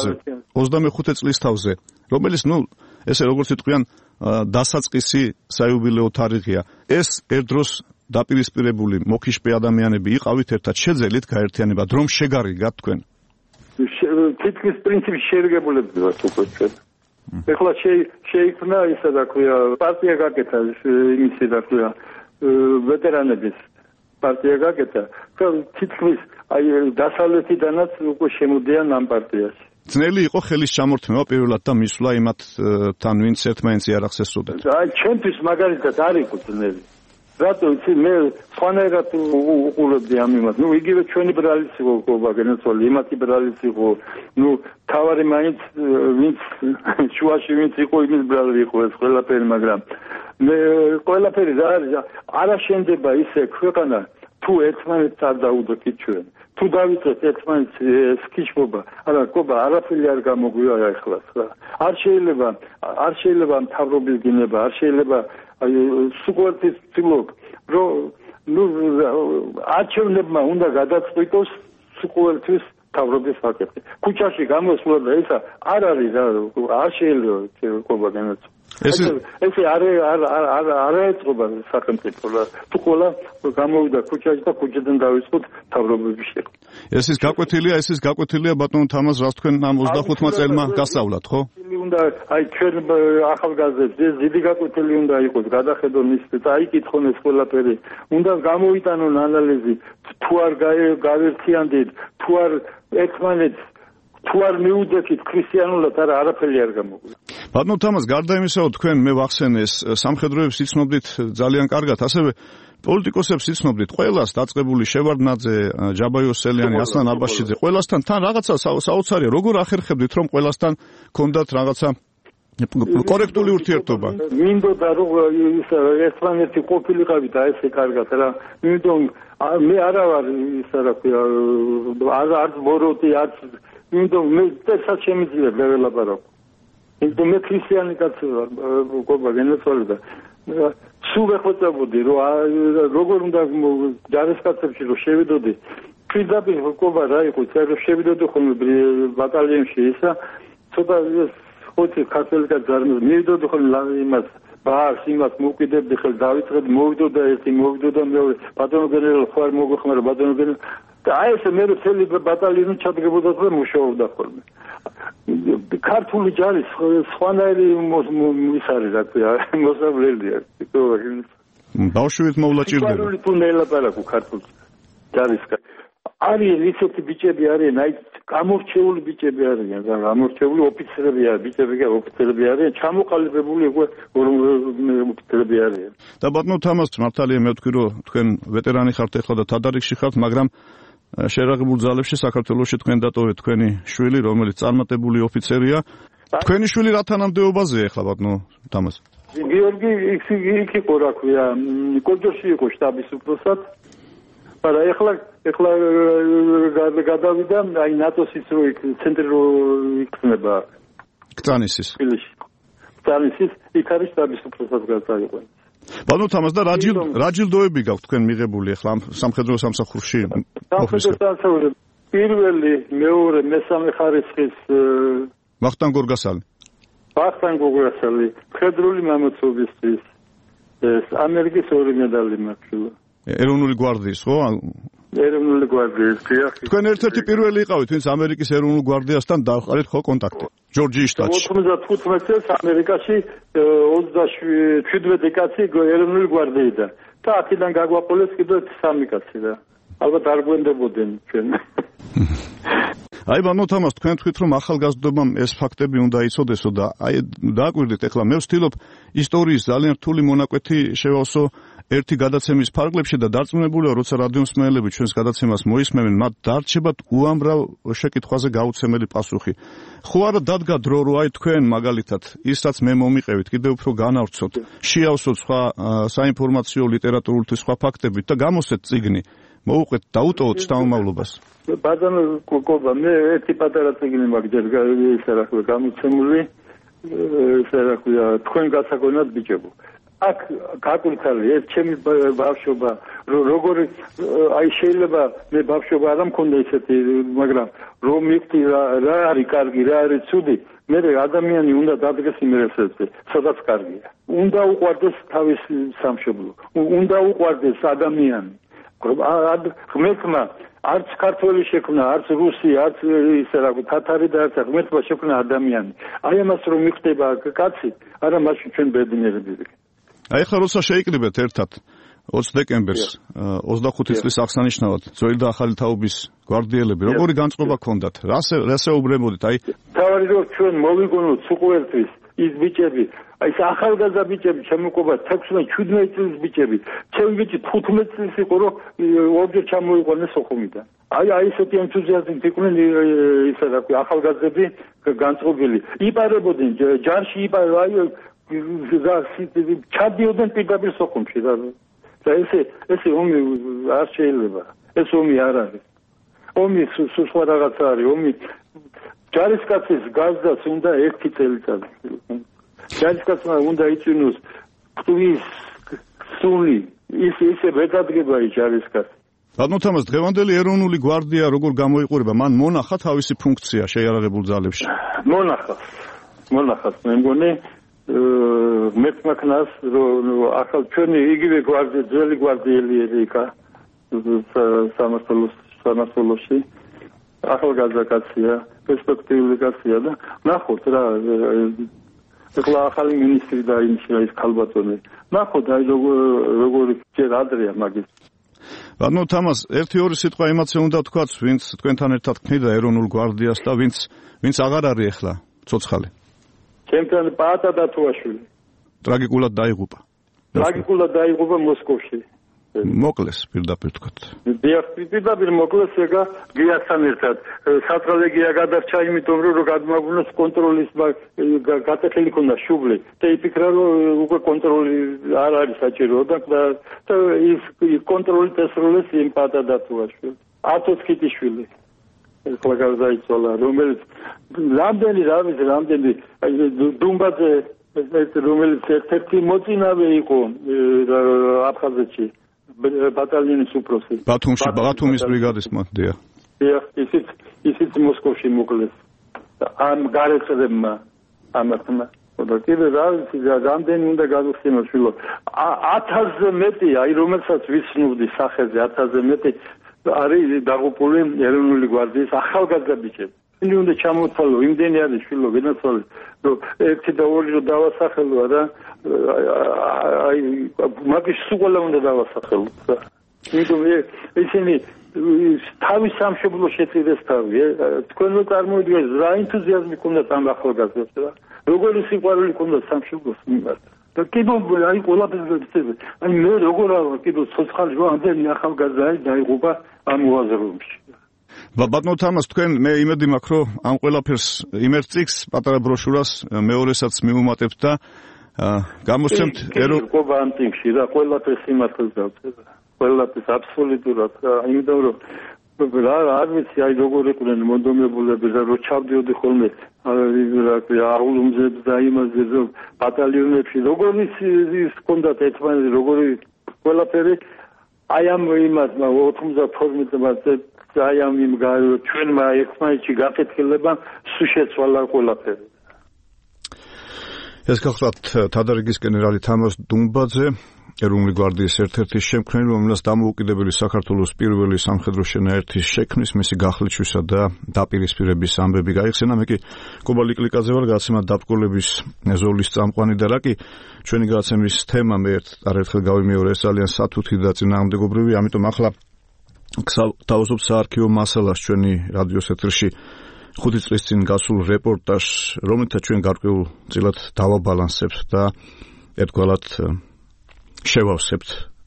წლის თავზე, რომელიც ესე როგორც იტყვიან, დასაწყისი საიუბილეო თარიღია. ეს ერთდროს დაპირისპირებული მოქიშპე ადამიანები იყავით ერთად, შეძელით გაერთიანებად, რომ შეგარიგათ თქვენ. თითქმის პრინციპი შერიგებულები ვართ უკვე ჩვენ. ეხლა შეიქმნა ისა და ქვია პარტია გაკეთა იმისი და ქვია ვეტერანების პარტია გაკეთა და თითქმის აი დასავლეთიდანაც უკვე შემოდიან ამ პარტიაში. ძნელი იყო ხელის ჩამორთმევა პირველად და მისვლა იმათთან, ვინც ერთმანეთს იარაღს ესწოდათ. აი ჩვენთვის მაგალითად არ იყო ძნელი. რატო იცი მე სხვანაირად უყურებდი ამ იმას. იგივე ჩვენი ბრალიც იყო გენაცვალე, იმათი ბრალიც იყო. თავარი მაინც ვინც შუაში ვინც იყო იმის ბრალი იყო ეს ყველაფერი, მაგრამ მე ყველაფერი რა არის? არა შენდება ისე ქვეყანა თუ ერთმანეთს არ დაუდოქით ჩვენ. თუ დავიწყეთ ერთმანეთს სქიშობა, არა კობა არაფერი არ გამოგვია ახლა. არ შეიძლება მთავრობის გინება, არ შეიძლება აი სუკვერტის ცილობ, რომ არჩევნებმა უნდა გადაწყვიტოს სუკვერტის მთავრობის ფაქტი. ქუჩაში გამოსვლა და ისა არ არის არ შეიძლება კობა განაცხადა. ესე არ ეწყობა სახელმწიფო. თუ ყველა გამოვიდა ქუჩაში და ქუჩიდან დავიწყოთ მთავრობების შექმნა. ეს ის გაკვეთილია ბატონო თამაზ, რაც თქვენ ამ 25 წელმა გასწავლათ, ხო? უნდა აი ჩვენ ახალგაზრდებს ეს დიდი გაკვეთილი უნდა იყოს, გადახედონ ის და აიკითხონ ეს ყველაფერი. უნდა გამოიტანონ ანალიზი, თუ არ გავერთიანდით, თუ არ ერთმანეთს თუ არ მიუდექით ქრისტიანულად არაფერი არ გამოგვია. ბატონო თამაზ, გარდა იმისა, თქვენ მე ვახსენე ეს სამხედროებს იცნობდით ძალიან კარგად, ასევე პოლიტიკოსებს იცნობდით, ყველას დაწყებული შევარდნაძე, ჯაბაიოსელიანი, ასლან აბაშიძე, ყველასთან თან რაღაცა საოცარია, როგორ ახერხებდით, რომ ყველასთან ქონდათ რაღაცა კორექტული ურთიერთობა? მინდოდა რომ ის ერთმანეთი ყოფილიყავით ესე კარგად რა. მინდომ მე არა ვარ ისა რა ქვია, არც ბოროტი, არც მინდომ მე წესაც შემიძლია ველაპარაკო. მინდომ მე ქრისტიანი კაცი ვარ, გობა გენაცვალე და სულ ეხოწებოდი რომ როგორ უნდა ჯარისკაცებში რომ შევიდოდი. პირდაპირ გობა რა იყო, რომ შევიდოდი ხოლმე ბატალიონში ისა, ცოტა ეს ხუთი ქართველი ჯარიმას მივიდოდი ხოლმე იმას ბარს იმას მოვკიდებდი ხელ დავიწყებდი, მოვიდოდა ერთი, მოვიდოდა მეორე, ბატონო გენერალ ხო არ მოგეხმარა ბატონო გენერალ და აი ესე მე წელი ბატალიონი ჩადგებოდა და მუშაობდა ხოლმე. ქართული ჯარი სხვანაირი ის არის რა ქვია, მოსავლელია. ბავშვით მოვლა-ჭირდება. ქართული თუ ნელაპარაკო ქართულ ჯარისკაცი. არიან ისეთი ბიჭები არიან, აი გამორჩეული ბიჭები არიან, გამორჩეული ოფიცრები არიან, ოფიცრები არიან, ჩამოყალიბებული უკვე ოფიცრები არიან. და ბატონო თამაზ, მართალია მე ვთქვი, რომ თქვენ ვეტერანი ხართ ახლა და თადარიგში ხართ, მაგრამ შეიარაღებულ ძალებში საქართველოში თქვენ დატოვეთ თქვენი შვილი, რომელიც წარმატებული ოფიცერია. თქვენი შვილი რა თანამდებობაზეა ახლა ბატონო თამაზ? გიორგი იქ იყო რა ქვია, კოჯოში იყო შტაბის უფროსად. არა ეხლა გადავიდა აი ნატოსის რო ცენტრი რო იქნება კწანისის კწანისის იქ არის შტაბის უფროსად გადაიყვანეს. ბატონო თამაზ, და რა ჯილდოები გაქვთ თქვენ მიღებული ახლა ამ სამხედრო სამსახურში? პირველი, მეორე, მესამე ხარისხის ვახტანგ გორგასალი, მხედრული მამაცობისთვის ეს ამერიკის 2 მედალი მაქვს. ეროვნული გვარდიის, ხო? ეროვნული გვარდიის, დიახ. თქვენ ერთ-ერთი პირველი იყავით, ვინც ამერიკის ეროვნულ გვარდიასთან დავყარეთ ხო კონტაქტი? ჯორჯიის შტატში. 95 წელს ამერიკაში 27 კაცი ეროვნული გვარდიიდან და აქედან გაგვაყოლეს კიდევ 3 კაცი და ალბათ არ გვენდებოდნენ ჩვენ. აი ბანო თამაზ, თქვენ თქვით რომ ახალგაზრდობამ ეს ფაქტები უნდა იცოდესო და აი დააკვირდით, ეხლა მე ვცდილობ ისტორიის ძალიან რთული მონაკვეთი შევავსო ერთი გადაცემის ფარგლებში და დარწმუნებულია, როცა რადიომსმენელები ჩვენს გადაცემას მოისმენენ, მათ დარჩებათ უამრავ შეკითხვაზე გაუცემელი პასუხი. ხო არა დადგა დრო, რომ აი თქვენ მაგალითად ის რაც მე მომიყევით, კიდევ უფრო განავრცოთ, შეავსოთ სხვა საინფორმაციო ლიტერატურული თუ სხვა ფაქტებით და გამოსცეთ წიგნი. მოუყვეთ, დაუტოვოთ შთამომავლობას. ბატონო კოკობა, მე ერთი პატარა წიგნი მაქვს ჯერ ისე რა ქვია გამოცემული, ისე რა ქვია თქვენ გასაგონად ბიჭებო. აქ გაკურთხალი ეს ჩემი ბავშვობა, როგორი აი შეიძლება მე ბავშვობა არ მქონდა ისეთი, მაგრამ რომ მივხვდი რა არის კარგი, რა არის ცუდი, მე ადამიანი უნდა დადგეს იმ რესურსზე, სადაც კარგია. უნდა უყვარდეს თავის სამშობლო, უნდა უყვარდეს ადამიანი. ღმერთმა არც ქართველი შექმნა, არც რუსი, არც ისე რა თათარი და არც ღმერთმა შექმნა ადამიანი. აი ამას რომ მიხდება კაცი, არა მაშინ ჩვენ ბედნიერები ვიქნებით. აი ხა როცა შეიკრიბეთ ერთად 20 დეკემბერს 25 წლის აღსანიშნავად ძველი და ახალი თაობის გვარდიელები, როგორი განწყობა გქონდათ? რას ეუბნებოდით? აი თავი რომ ჩვენ მოვიგონოთ სუყუერთვის ის ბიჭები, აი ეს ახალგაზრდა ბიჭები, შემოყვება 16-17 წლის ბიჭები, ჩემი ბიჭი 15 წლის იყო, რომ ორჯერ ჩამოიყვანეს ოხუმიდან. აი ესეთი ენთუზიაზმით იყვნენ ისე რა ქვია ახალგაზრდები განწყობილი. იპარებოდნენ ჯარში, აი ჩადიოდნენ პირდაპირ სოხუმში და ესე ომი არ შეიძლება. ეს ომი არ არის. ომი სხვა რაღაცა არის. ომი ჯარისკაცის გაზდას უნდა 1 წელიწადი. ჯარისკაცმა უნდა იწვინოს ტყვის სული. ისე ვედადგება ის ჯარისკაცი. ბატონო თამაზ, დღევანდელი ეროვნული გვარდია როგორ გამოიყურება? მან მონახა თავისი ფუნქცია შეიარაღებულ ძალებში. მონახავს მე მგონი მეცმაკნას ახალ ჩვენი იგივე გვარდი ძველი გვარდიელი ერიკა სამართლოში ახალგაზრდა კაცია, პერსპექტიული კაცია და ნახოთ რა ეხლა ახალი მინისტრი დაინიშნა ის ქალბატონი. ნახოთ აი როგორი ჯერ ადრეა მაგის. ბატონო თამაზ, 1-2 სიტყვა იმაცე უნდა თქვაც, ვინც თქვენთან ერთად ქმნიდა ეროვნულ გვარდიას და ვინც აღარ არის ახლა ცოცხალი. ჩემთან პაატა დათუაშვილი. ტრაგიკულად დაიღუპა მოსკოვში. მოკლეს პირდაპირ თქვათ. პირდაპირ მოკლეს ეგა გიასთან ერთად. სატრალეგია გადარჩა იმიტომ რომ გადმოაგვინოს კონტროლის გატეხილი ქონდა შუბლი. და იფიქრა რომ უკვე კონტროლი არ არის საჭირო და ის კონტროლი დასრულეს იმ პაატა დათუაშვილი. ათოს ქიტიშვილი. ეხლა გარდაიცვალა, რომელიც რამდენი დუმბაძე რომელიც ერთ-ერთი მოწინავე იყო აფხაზეთში ბატალიონის უფროსი. ბათუმის ბრიგადის მანდია. ისიც მოსკოვში მოკლეს. ამ გარეწრებმა ამათმა. და კიდე რამდენი უნდა გადასცემოს შვილო. 1000-ზე მეტი, აი რომელსაც ვიცნობდი სახეზე 1000-ზე მეტი არის დაღუპული ეროვნული გვარდიის ახალგაზრდა ბიჭები. იმი უნდა ჩამოთვალო, იმდენი არის შვილო, განაცვალე, რომ 1 და 2 რო დავასახელო არა, აი მაგის სულ უნდა დავასახელო. იმიტომ ისინი თავის სამშობლო შეწიდეს თავი, თქვენ რო წარმოიდგინეთ რა ენთუზიაზმი ქონდათ ამ ახალგაზრდებს რა. როგორი სიყვარული ქონდათ სამშობლოს მიმართ. და კიდევ აი ყველაფერს აი მე როგორ არა კიდევ ცოცხალი რო ამდენი ახალგაზრდა დაიღუპა ამ უაზროებში. ბატონო თამაზ, თქვენ მე იმედი მაქვს რომ ამ ყველაფერს იმერთ წიგს პატარა ბროშურას მეორესაც მიმომატებთ და გამოსცემთ ეროვნულ ამ წიგში რა ყველაფერს იმართებს დავწერა. ყველაფერს აბსოლუტურად იმიტომ რომ არ ვიცი აი როგორ იყვნენ მონდომებულები და რო ჩავდიოდი ხოლმე აღულუმზე და იმაზე რომ ბატალიონებში როგორი ის ჰქონდათ ერთმანეთი როგორი ყველაფერი აი ამ იმასმა 92-მა აი ამ იმ ჩვენმა ერთმანეთში გაკეთილება სულ შეცვალა ყველაფერი. ეს გახლავთ თადარიგის გენერალი თამაზ დუმბაძე, ეროვნული გვარდიის ერთ-ერთი შემქმნელი, რომელსაც დამოუკიდებელი საქართველოს პირველი სამხედრო შენაერთის შექმნის, მისი გახლეჩვისა და დაპირისპირების ამბები გაიხსენა. მე კი კობა ლიკლიკაძე ვარ, გადაცემა დაბრკოლების ზოლის წამყვანი და რა კი ჩვენი გადაცემის თემა მე არაერთხელ გავიმეორე, ეს ძალიან სათუთი და წინააღმდეგობრივი, ამიტომ ახლა თავისუფლ საარქივო მასალას ჩვენი რადიოს ეთერში 5 წლის წინ გასულ რეპორტაჟს, რომელთა ჩვენ გარკვეულ წილად დავაბალანსებთ და ერთგვარად შევავსებთ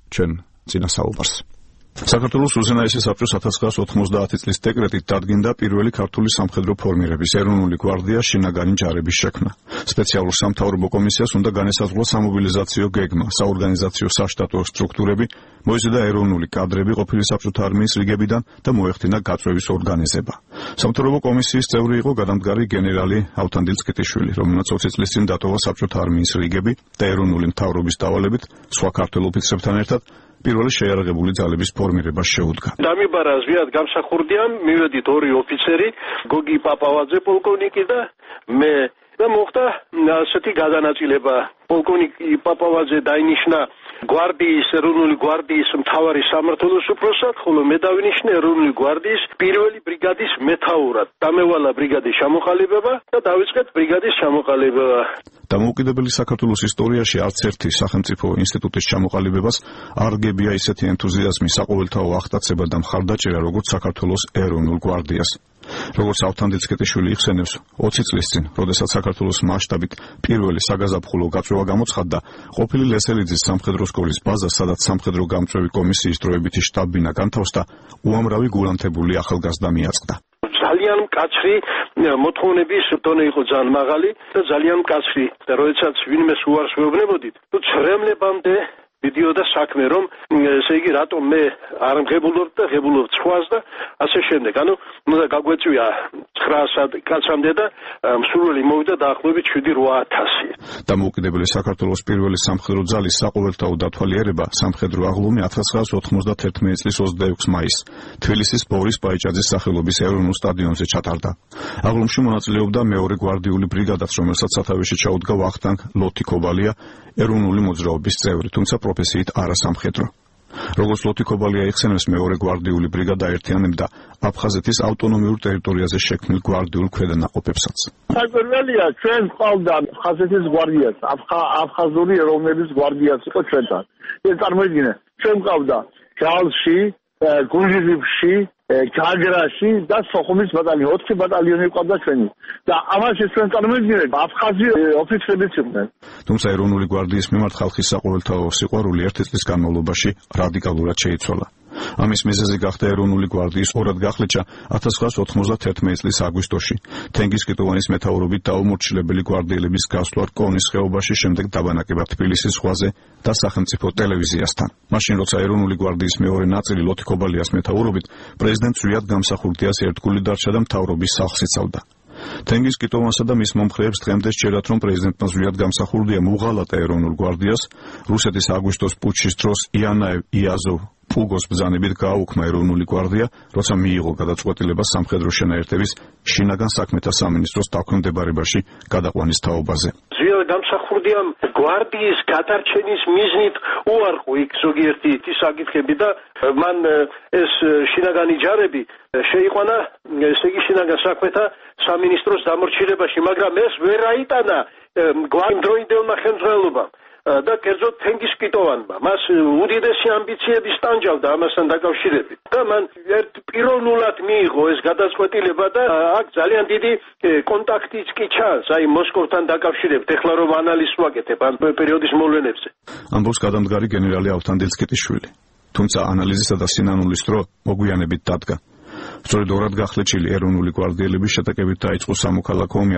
ჩვენ წინასაუბარს. საქართველოს უზენაესი საბჭოს 1990 წლის დეკრეტით დადგინდა პირველი ქართული სამხედრო ფორმირების ეროვნული გვარდია შინაგანი ჯარების შექმნა. სპეციალურ სამთავრობო კომისიას უნდა განესაზღვრა სამობილიზაციო გეგმა, საორგანიზაციო საშტატო სტრუქტურები, მოიზრდა ეროვნული კადრები ყოფილი საბჭოთა არმიის რიგებიდან და მოეხდინა გაწვევის ორგანიზება. სამთავრობო კომისიის წევრი იყო გადამდგარი გენერალი ავთანდილ სკიტიშვილი, რომელმაც 20 წლის წინ დატოვა საბჭოთა არმიის რიგები და ეროვნული მთავრობის დავალებით სხვა ქართველ ოფიცრებთან ერთად პირველი შეიარაღებული ძალების ფორმირებას შეუდგა. დამიბარა ზვიად გამსახურდია, მივედით ორი ოფიცერი, გოგი პაპავაძე პოლკოვნიკი და მე და მოხდა ასეთი გადანაწილება. პოლკოვნიკი პაპავაძე დაინიშნა გვარდიის ეროვნული გვარდიის მთავარი სამმართველოს უფროსად, ხოლო მე დავინიშნე ეროვნული გვარდიის პირველი ბრიგადის მეთაურად. დამევალა ბრიგადის ჩამოყალიბება და დავიწყეთ ბრიგადის ჩამოყალიბება. დამოუკიდებელი საქართველოს ისტორიაში არც ერთი სახელმწიფო ინსტიტუტის ჩამოყალიბებას არ გებია ისეთი ენთუზიაზმი, საყოველთაო აღტაცება და მხარდაჭერა, როგორც საქართველოს ეროვნულ გვარდიას. როგორც ავთანდილ სკიტიშვილი იხსენებს, 20 წლის წინ, როდესაც საქართველოს მასშტაბით პირველი საგაზაფხულო გაწვევა გამოცხადდა, ყოფილი ლესელიძის სამხედრო სკოლის ბაზა, სადაც სამხედრო გამწვევი კომისიის დროებითი შტაბ-ბინა განთავსდა, უამრავი გულანთებული ახალგაზრდა მიაწყდა. ძალიან მკაცრი მოთხოვნების დონე იყო ძალიან მაღალი და ძალიან მკაცრი და როდესაც ვინმეს უარს ვეუბნებოდით, თუ ცრემლებამდე მიდიოდა საქმე, რომ ესე იგი რატომ მე არ მღებულობ და ღებულობ სხვას და ასე შემდეგ. ანუ უნდა გაგვეწვია 900 კაცამდე და მსურველი მოვიდა დაახლოებით 7-8000. დამოუკიდებელი საქართველოს პირველი სამხედრო ძალის საყოველთაო დათვალიერება სამხედრო აღლუმი 1991 წლის 26 მაისს თბილისის ბორის პაიჭაძის სახელობის ეროვნულ სტადიონზე ჩატარდა. აღლუმში მონაწილეობდა მეორე გვარდიული ბრიგადაც, რომელსაც სათავეში ჩაუდგა ვახტანგ ლოთიკობალია, ეროვნული მოძრაობის წევრი, თუმცა პროფესიით არასამხედრო. როგორც ლოთიკობალია იხსენებს, მეორე გვარდიული ბრიგადა ერთიანებდა აფხაზეთის ავტონომიურ ტერიტორიაზე შექმნილ გვარდიულ ქვედანაყოფებსაც. საკვირველია, ჩვენ ყავდა აფხაზეთის გვარდიას, აფხაზური ეროვნების გვარდიას იყო ჩვენთან. ეს წარმოიდგინე, ჩვენ ყავდა ჯალში, გუნჯიბში, ჯაგრაში და სოხუმის ბატალიონი, 4 ბატალიონი ყავდა ჩვენი. და ამაში ჩვენ წარმოიდგინეთ, აფხაზი ოფიცრებიც იყვნენ. თუმცა ეროვნული გვარდიის მიმართ ხალხის საყოველთაო სიყვარული 1 წლის განმავლობაში რადიკალურად შეიცვალა. ამის მიზეზი გახდა ეროვნული გვარდიის ორად გახლიჩა 1991 წლის აგვისტოში. თენგიზ კიტოვანის მეთაურობით დაუმორჩილებელი გვარდიელების გასვლა რკონის ხეობაში, შემდეგ დაბანაკება თბილისის ზღვაზე და სახელმწიფო ტელევიზიასთან. მაშინ, როცა ეროვნული გვარდიის მეორე ნაწილი ლოთიკობალიას მეთაურობით პრეზიდენტ ზვიად გამსახურდიას ერთგული დარჩა და მთავრობის სახლს იცავდა. თენგიზ კიტოვანსა და მის მომხრეებს დღემდე სჯერათ, რომ პრეზიდენტმა ზვიად გამსახურდია მოუღალატა ეროვნულ გვარდიას, რუსეთის აგვისტოს პუტჩის დროს იანაევ, იაზოვ, პუგოს ბრძანებით გააუქმა ეროვნული გვარდია, როცა მიიღო გადაწყვეტილება სამხედრო შენაერთების შინაგან საქმეთა სამინისტროს დაქვემდებარებაში გადაყვანის თაობაზე. ზვიად გამსახურდიამ გვარდიის გადარჩენის მიზნით უარყო იქ ზოგიერთი საკითხები და მან ეს შინაგანი ჯარები შეიყვანა, ესე იგი შინაგან საქმეთა სამინისტროს დამორჩილებაში, მაგრამ ეს ვერ აიტანა გვარდიმდროინდელმა ხელმძღვანელობამ და კერძოდ თენგიზ კიტოვანმა. მას უდიდესი ამბიციები სტანჯავდა ამასთან დაკავშირებით და მან პირველნულად მიიღო ეს გადაწყვეტილება და აქ ძალიან დიდი კონტაქტიც კი ჩანს აი მოსკოვთან დაკავშირებით. ეხლა რომ ანალიზს ვაკეთებ ამ პერიოდის მოვლენებზე. ამბობს გადამდგარი გენერალი ავთანდილ სკიტიშვილი. თუმცა ანალიზისა და სინანულის დრო მოგვიანებით დადგა. სწორედ ორად გახლეჩილი ეროვნული გვარდიელების შეტაკებით დაიწყო სამოქალაქო ომი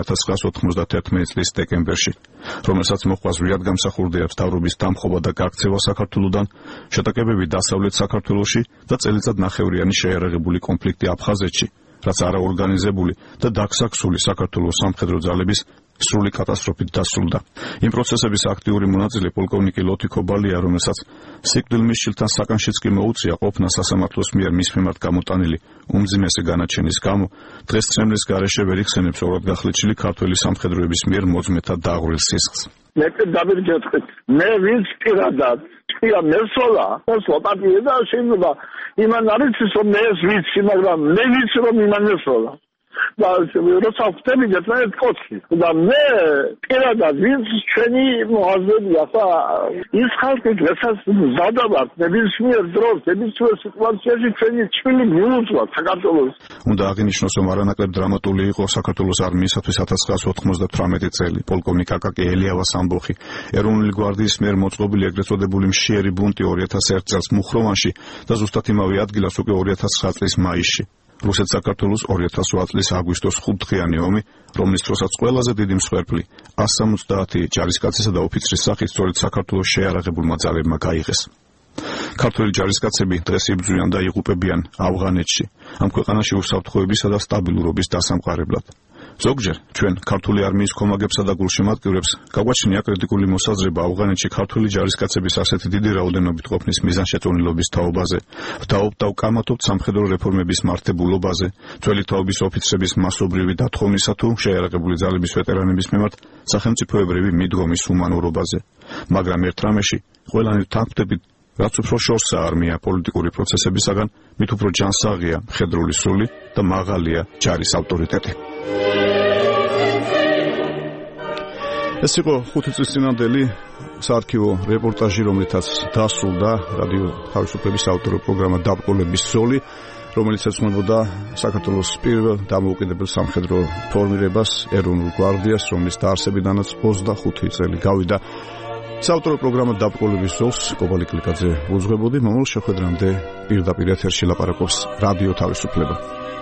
1991 წლის დეკემბერში, რომელსაც მოჰყვა ზვიად გამსახურდიას მთავრობის დამხობა და გაქცევა საქართველოდან, შეტაკებები დასავლეთ საქართველოში და წელიწად ნახევრიანი შეიარაღებული კონფლიქტი აფხაზეთში, რაც არაორგანიზებული და დაგსაქსული საქართველოს სამხედრო ძალების სრული კატასტროფით დასრულდა. იმ პროცესების აქტიური მონაწილე პოლკოვნიკი ლოთიკობალია, რომელსაც სიკვდილმის შილთან საკანშიც კი მოუწია ყოფნა სასამართლოს მიერ მის მიმართ გამოტანილი უმძიმესი განაჩენის გამო, დღეს ცრემლის გარეშე ვერ იხსენებს ორად გახლეჩილი ქართველი სამხედროების მიერ მოძმეთა დაღვრილ სისხლს. მე დავირჩეთ, მე ვინც პირადად მერსვლა პარტია და შეიძლება იმან არის რომ მე ვიცი, მაგრამ მე ვიცი რომ იმან მერსვლა. და როცა ვხვდები ერთმანეთს კოთხი და მე პირადად ვინც ჩვენი მოაზრებია ხა ის ხალხი დღესაც მზადა ვართ ნებისმიერ დროს ნებისმიერ სიტუაციაში ჩვენი წვლილი მიუძღვა საქართველოს. უნდა აღინიშნოს, რომ არანაკლებ დრამატული იყო საქართველოს არმიისათვის 1998 წელი. პოლკოვნიკ აკაკი ელიავას ამბოხი, ეროვნული გვარდიის მიერ მოწყობილი ეგრეთ წოდებული მშიერი ბუნტი 2001 წელს მუხროვანში და ზუსტად იმავე ადგილას უკვე 2009 წლის მაისში. რუსეთ-საქართველოს 2008 წლის აგვისტოს 5 დღიანი ომი, რომლის დროსაც ყველაზე დიდი მსხვერპლი 170 ჯარისკაცისა და ოფიცრის სახით სწორედ საქართველოს შეიარაღებულმა ძალებმა გაიღეს. ქართველი ჯარისკაცები დღეს იბრძვიან და იღუპებიან ავღანეთში, ამ ქვეყანაში უსაფრთხოებისა და სტაბილურობის დასამყარებლად. ზოგჯერ ჩვენ ქართული არმიის კომაგებსა და გულშემატკივრებს გაგვაჩნია კრიტიკული მოსაზრება ავღანეთში ქართული ჯარისკაცების ასეთი დიდი რაოდენობით ყოფნის მიზანშეწონილობის თაობაზე, ვდაობთ და ვკამათობთ სამხედრო რეფორმების მართებულობაზე, ძველი თაობის ოფიცრების მასობრივი დათხოვნისა თუ შეიარაღებული ძალების ვეტერანების მიმართ სახელმწიფოებრივი მიდგომის უმანურობაზე. მაგრამ ერთ რამეში ყველანი თანხმდებით, რაც უფრო შორსაა არმია პოლიტიკური პროცესებისაგან, მით უფრო ჯანსაღია მხედრული სული და მაღალია ჯარის ავტორიტეტი. ეს იყო 5 წლის წინანდელი საარქივო რეპორტაჟი, რომლითაც დასრულდა რადიო თავისუფლების ავტორო პროგრამა დაბრკოლების ზოლი, რომელიც ეძღვნებოდა საქართველოს პირველ დამოუკიდებელ სამხედრო ფორმირებას, ეროვნულ გვარდიას, რომლის დაარსებიდანაც 25 წელი გავიდა. საავტორო პროგრამა დაბრკოლების ზოლს კობალი კლიკაძე უძღვებოდი. მომავალ შეხვედრამდე პირდაპირ ეთერში ლაპარაკობს რადიო თავისუფლება.